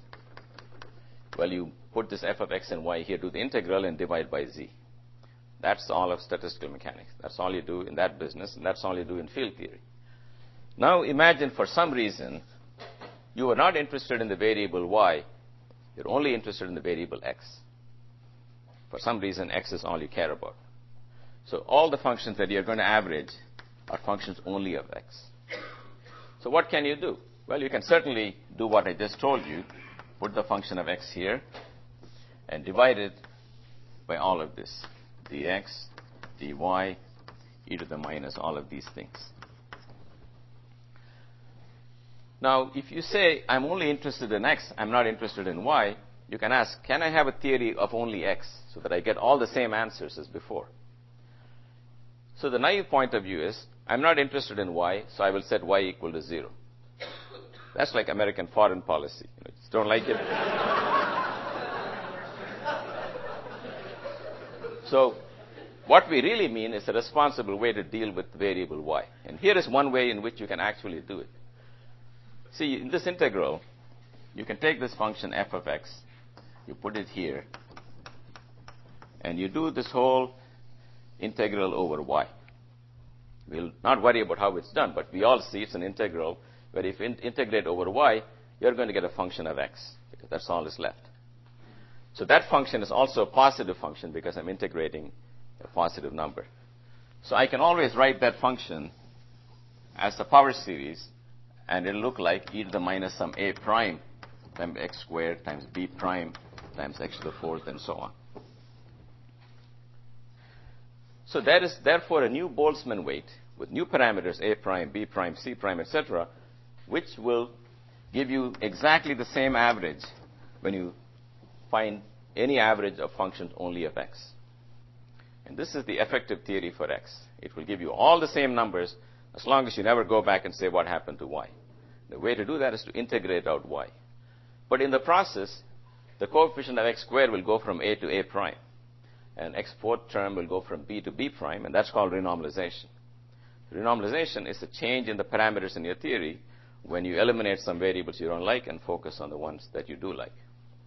well, you put this f of x and y here, do the integral, and divide by z. That's all of statistical mechanics. That's all you do in that business, and that's all you do in field theory. Now, imagine for some reason you are not interested in the variable y. You're only interested in the variable x. For some reason, x is all you care about. So all the functions that you're going to average are functions only of x. So what can you do? Well, you can certainly do what I just told you. Put the function of x here and divide it by all of this. Dx, dy, e to the minus all of these things. Now, if you say, I'm only interested in x, I'm not interested in y, you can ask, can I have a theory of only x so that I get all the same answers as before? So the naive point of view is, I'm not interested in y, so I will set y equal to zero. That's like American foreign policy. You know, just don't like it. So what we really mean is a responsible way to deal with variable y. And here is one way in which you can actually do it. See, in this integral, you can take this function f of x, you put it here, and you do this whole integral over y. We'll not worry about how it's done, but we all see it's an integral where if you in- integrate over y, you're going to get a function of x, because that's all is left. So that function is also a positive function because I'm integrating a positive number. So I can always write that function as the power series, and it'll look like e to the minus some a prime times x squared times b prime times x to the fourth, and so on. So there is therefore a new Boltzmann weight with new parameters a prime, b prime, c prime, et cetera, which will give you exactly the same average when you find any average of functions only of x. And this is the effective theory for x. It will give you all the same numbers as long as you never go back and say what happened to y. The way to do that is to integrate out y. But in the process, the coefficient of x squared will go from a to a prime. And x fourth term will go from b to b prime, and that's called renormalization. Renormalization is a change in the parameters in your theory when you eliminate some variables you don't like and focus on the ones that you do like.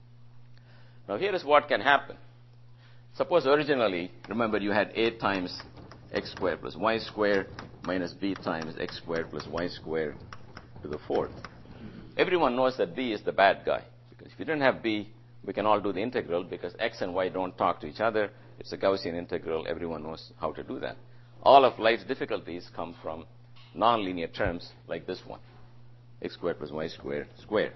Now here is what can happen. Suppose originally, remember, you had a times x squared plus y squared minus b times x squared plus y squared to the fourth. Everyone knows that b is the bad guy, because if you didn't have b, we can all do the integral because x and y don't talk to each other. It's a Gaussian integral. Everyone knows how to do that. All of life's difficulties come from nonlinear terms like this one, x squared plus y squared squared.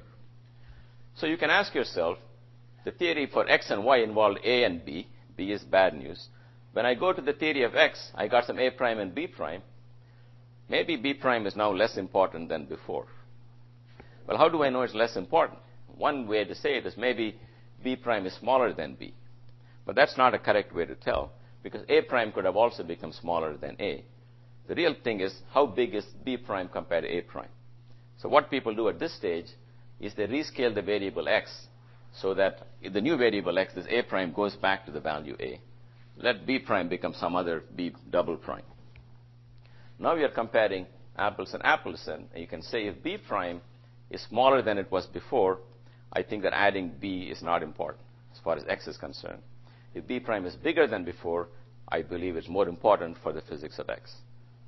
So you can ask yourself, the theory for x and y involved a and b. b is bad news. When I go to the theory of x, I got some a prime and b prime. Maybe b prime is now less important than before. Well, how do I know it's less important? One way to say it is maybe b prime is smaller than b. But that's not a correct way to tell, because a prime could have also become smaller than a. The real thing is, how big is b prime compared to a prime? So what people do at this stage is they rescale the variable x so that if the new variable x, this a prime, goes back to the value a. Let b prime become some other b double prime. Now we are comparing apples and apples, and you can say if b prime is smaller than it was before, I think that adding b is not important as far as x is concerned. If b prime is bigger than before, I believe it's more important for the physics of x.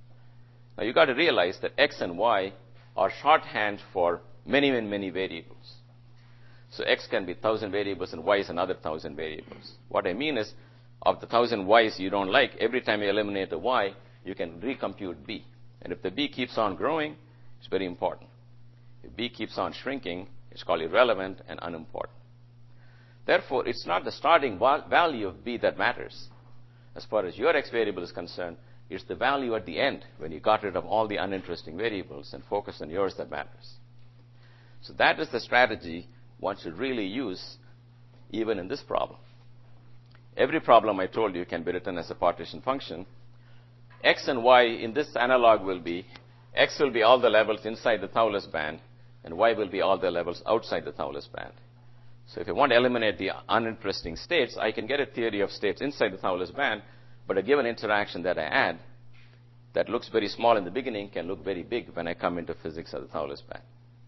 Now you've got to realize that x and y are shorthand for many, many, many variables. So x can be one thousand variables and y is another one thousand variables. What I mean is, of the one thousand y's you don't like, every time you eliminate a y, you can recompute b. And if the b keeps on growing, it's very important. If b keeps on shrinking, it's called irrelevant and unimportant. Therefore, it's not the starting value of b that matters. As far as your x variable is concerned, it's the value at the end when you got rid of all the uninteresting variables and focus on yours that matters. So that is the strategy one should really use even in this problem. Every problem I told you can be written as a partition function. X and y in this analog will be, x will be all the levels inside the Thouless band, and y will be all the levels outside the Thouless band. So if I want to eliminate the uninteresting states, I can get a theory of states inside the Thouless band, but a given interaction that I add that looks very small in the beginning can look very big when I come into physics of the Thouless band.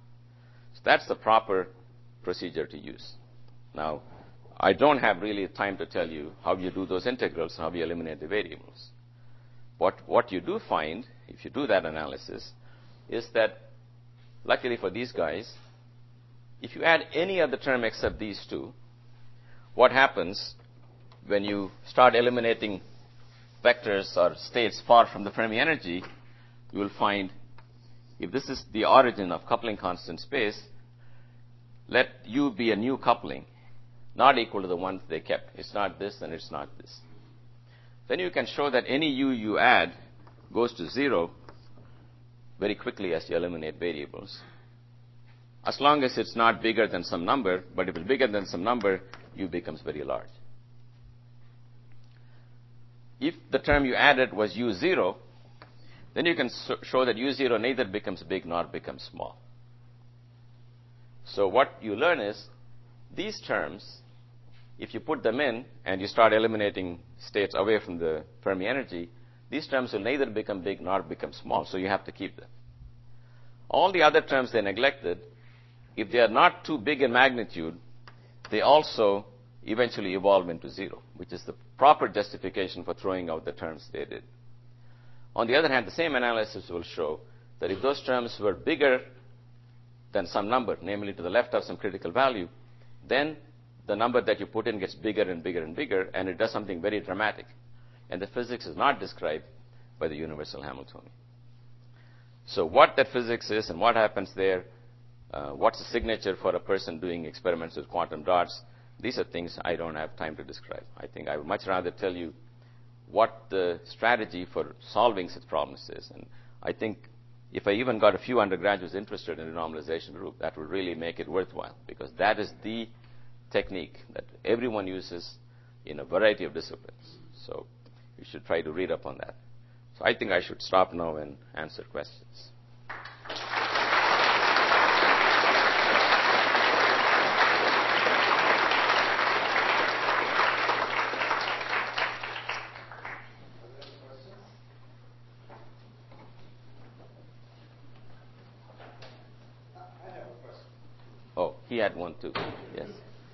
So that's the proper procedure to use. Now, I don't have really time to tell you how you do those integrals and how you eliminate the variables. What, what you do find, if you do that analysis, is that, luckily for these guys, if you add any other term except these two, what happens when you start eliminating vectors or states far from the Fermi energy, you will find, if this is the origin of coupling constant space, let u be a new coupling, not equal to the ones they kept. It's not this and it's not this. Then you can show that any u you add goes to zero very quickly as you eliminate variables, as long as it's not bigger than some number. But if it's bigger than some number, u becomes very large. If the term you added was u zero, then you can so show that u zero neither becomes big nor becomes small. So what you learn is, these terms, if you put them in and you start eliminating states away from the Fermi energy, these terms will neither become big nor become small, so you have to keep them. All the other terms they neglected, if they are not too big in magnitude, they also eventually evolve into zero, which is the proper justification for throwing out the terms they did. On the other hand, the same analysis will show that if those terms were bigger than some number, namely to the left of some critical value, then the number that you put in gets bigger and bigger and bigger, and it does something very dramatic. And the physics is not described by the universal Hamiltonian. So what that physics is and what happens there, uh, what's the signature for a person doing experiments with quantum dots, these are things I don't have time to describe. I think I would much rather tell you what the strategy for solving such problems is. And I think if I even got a few undergraduates interested in the normalization group, that would really make it worthwhile, because that is the technique that everyone uses in a variety of disciplines. So you should try to read up on that. So I think I should stop now and answer questions. Oh, he had one too. Yes.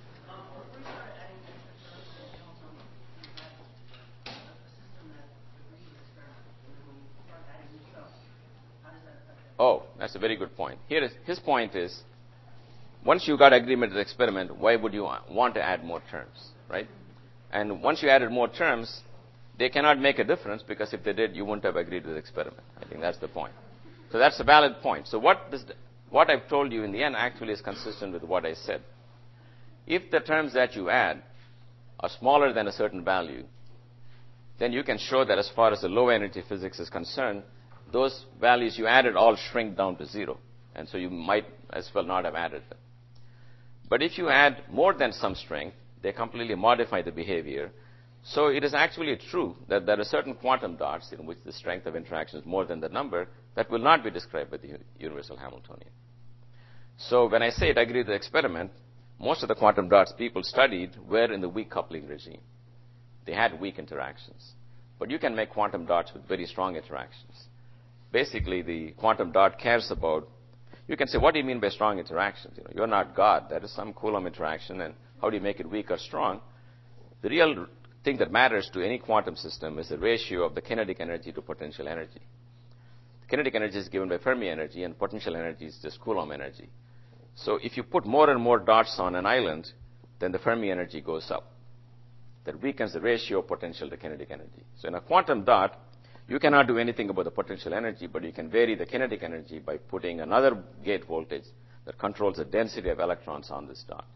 Oh, that's a very good point. Here is, his point is, once you got agreement to the experiment, why would you want to add more terms, right? And once you added more terms, they cannot make a difference, because if they did, you wouldn't have agreed to the experiment. I think that's the point. So that's a valid point. So what does the, what I've told you in the end actually is consistent with what I said. If the terms that you add are smaller than a certain value, then you can show that as far as the low energy physics is concerned, those values you added all shrink down to zero. And so you might as well not have added them. But if you add more than some strength, they completely modify the behavior. So it is actually true that there are certain quantum dots in which the strength of interaction is more than the number that will not be described by the universal Hamiltonian. So when I say it, I agree with the experiment, most of the quantum dots people studied were in the weak coupling regime. They had weak interactions. But you can make quantum dots with very strong interactions. Basically, the quantum dot cares about, you can say, what do you mean by strong interactions? You know, you're not God. That is some Coulomb interaction, and how do you make it weak or strong? The real thing that matters to any quantum system is the ratio of the kinetic energy to potential energy. The kinetic energy is given by Fermi energy, and potential energy is just Coulomb energy. So if you put more and more dots on an island, then the Fermi energy goes up. That weakens the ratio of potential to kinetic energy. So in a quantum dot, you cannot do anything about the potential energy, but you can vary the kinetic energy by putting another gate voltage that controls the density of electrons on this dot.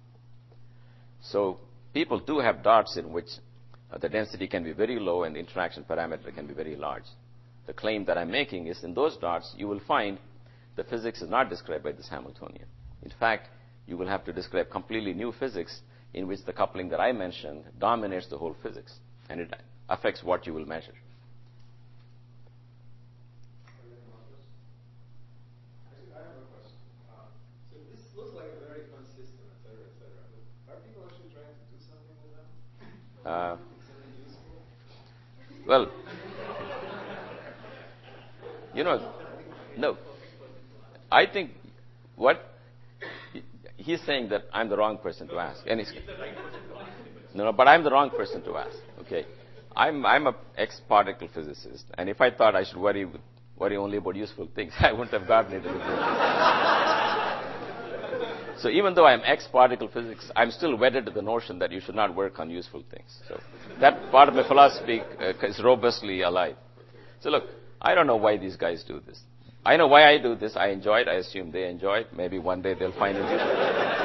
So people do have dots in which uh, the density can be very low and the interaction parameter can be very large. The claim that I'm making is in those dots, you will find the physics is not described by this Hamiltonian. In fact, you will have to describe completely new physics in which the coupling that I mentioned dominates the whole physics, and it affects what you will measure. Uh, well, you know, no. I think what he's saying that I'm the wrong person to ask. And he's, no, no, but I'm the wrong person to ask. Okay, I'm I'm a ex-particle physicist, and if I thought I should worry worry only about useful things, I wouldn't have gotten into the field. So even though I'm ex-particle physics, I'm still wedded to the notion that you should not work on useful things. So that part of my philosophy uh, is robustly alive. So look, I don't know why these guys do this. I know why I do this. I enjoy it. I assume they enjoy it. Maybe one day they'll find it useful.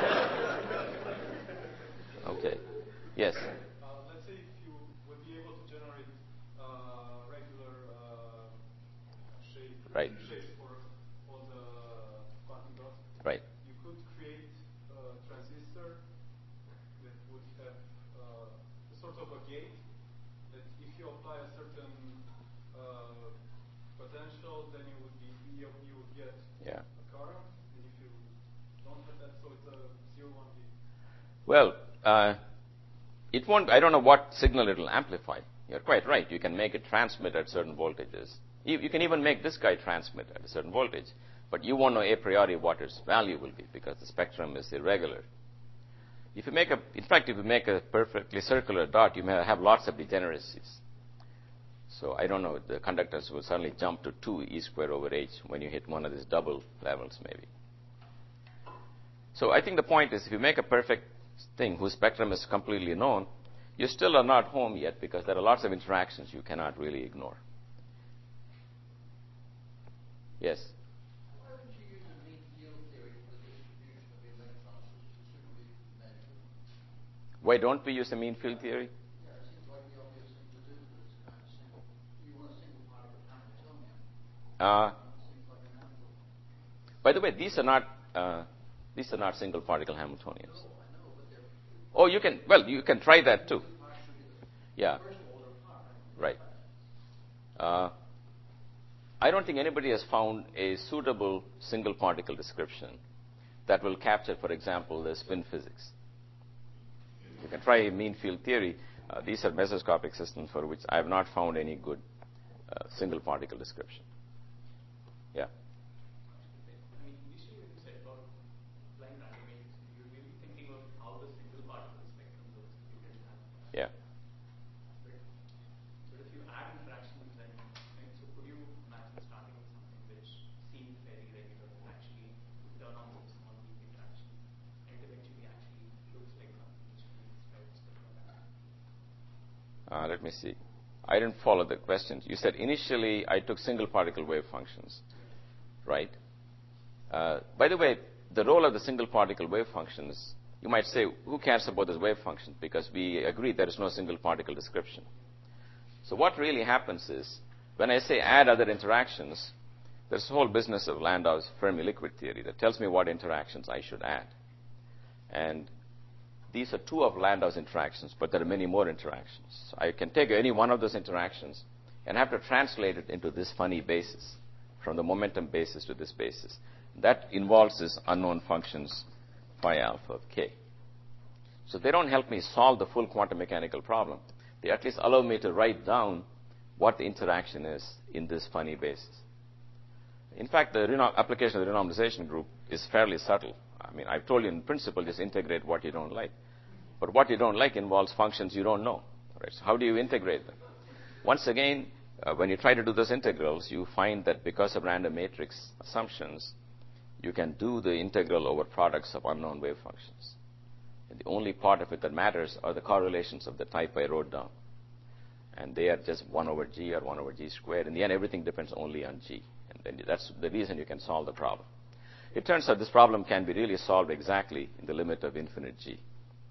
Okay. Yes. Uh, let's say if you would be able to generate uh, regular uh, shape, right. shapes for all the quantum dots, right. you could create a transistor that would have uh, sort of a gate that if you apply a certain uh, potential, then you would be you, you would get yeah. a current, and if you don't have that, so it's a zero one gate. Well, uh, it won't. I don't know what signal it will amplify. You're quite right. You can make it transmit at certain voltages. You, you can even make this guy transmit at a certain voltage, but you won't know a priori what its value will be because the spectrum is irregular. If you make a, in fact, if you make a perfectly circular dot, you may have lots of degeneracies. So I don't know. The conductors will suddenly jump to two e squared over h when you hit one of these double levels, maybe. So I think the point is, if you make a perfect thing whose spectrum is completely known, you still are not home yet because there are lots of interactions you cannot really ignore. Yes? Why don't we use the mean field theory? Yeah, it seems like the obvious thing to do, but it's kind of simple. You want a single particle Hamiltonian. Uh, It seems like an apple. by the way, these are not uh, these are not single particle Hamiltonians. No, I know, but they're Oh, you can well you can try that too. partially the Yeah, first order part. right. Uh, I don't think anybody has found a suitable single particle description that will capture, for example, the spin physics. You can try mean field theory. Uh, these are mesoscopic systems for which I have not found any good uh, single particle description. Yeah. I mean, initially when you said about blind random matrix, you were maybe thinking of how the single particle spectrum looks if you can have. Yeah. But, but if you add interactions, then right, so could you imagine starting with something which seemed fairly regular, but actually turn on some small weak interaction, and it eventually actually looks like something which can be described as different? Uh, let me see. I didn't follow the question. You said initially I took single particle wave functions, right? Uh, by the way, the role of the single particle wave functions, you might say, who cares about this wave function? Because we agree there is no single particle description. So what really happens is, when I say add other interactions, there's a whole business of Landau's Fermi liquid theory that tells me what interactions I should add. And these are two of Landau's interactions, but there are many more interactions. So I can take any one of those interactions and have to translate it into this funny basis, from the momentum basis to this basis. That involves these unknown functions, phi alpha of k. So they don't help me solve the full quantum mechanical problem. They at least allow me to write down what the interaction is in this funny basis. In fact, the renom- application of the renormalization group is fairly subtle. I mean, I've told you in principle, just integrate what you don't like. But what you don't like involves functions you don't know. Right? So how do you integrate them? Once again, uh, when you try to do those integrals, you find that because of random matrix assumptions, you can do the integral over products of unknown wave functions. And the only part of it that matters are the correlations of the type I wrote down. And they are just one over g or one over g squared. In the end, everything depends only on g. And then that's the reason you can solve the problem. It turns out this problem can be really solved exactly in the limit of infinite g.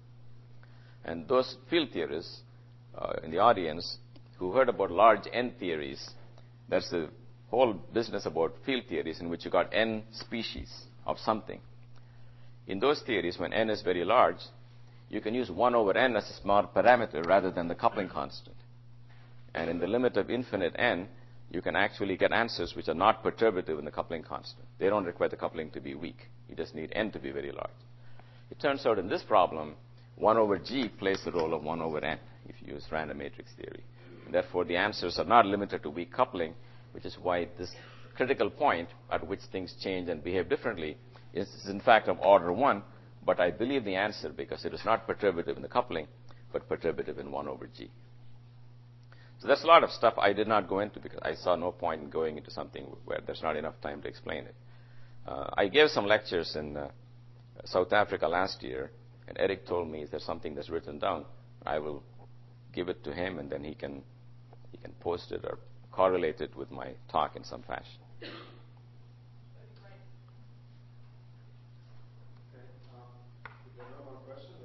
And those field theorists uh, in the audience who heard about large n theories, that's the whole business about field theories in which you got n species of something. In those theories, when n is very large, you can use one over n as a small parameter rather than the coupling constant. And in the limit of infinite n, you can actually get answers which are not perturbative in the coupling constant. They don't require the coupling to be weak. You just need n to be very large. It turns out in this problem, one over g plays the role of one over n if you use random matrix theory. And therefore, the answers are not limited to weak coupling, which is why this critical point at which things change and behave differently is, is in fact of order one, but I believe the answer because it is not perturbative in the coupling, but perturbative in one over g. So there's a lot of stuff I did not go into because I saw no point in going into something where there's not enough time to explain it. Uh, I gave some lectures in uh, South Africa last year, and Eric told me, is there something that's written down? I will give it to him, and then he can he can post it or correlate it with my talk in some fashion. Okay. Um, if there are no more questions,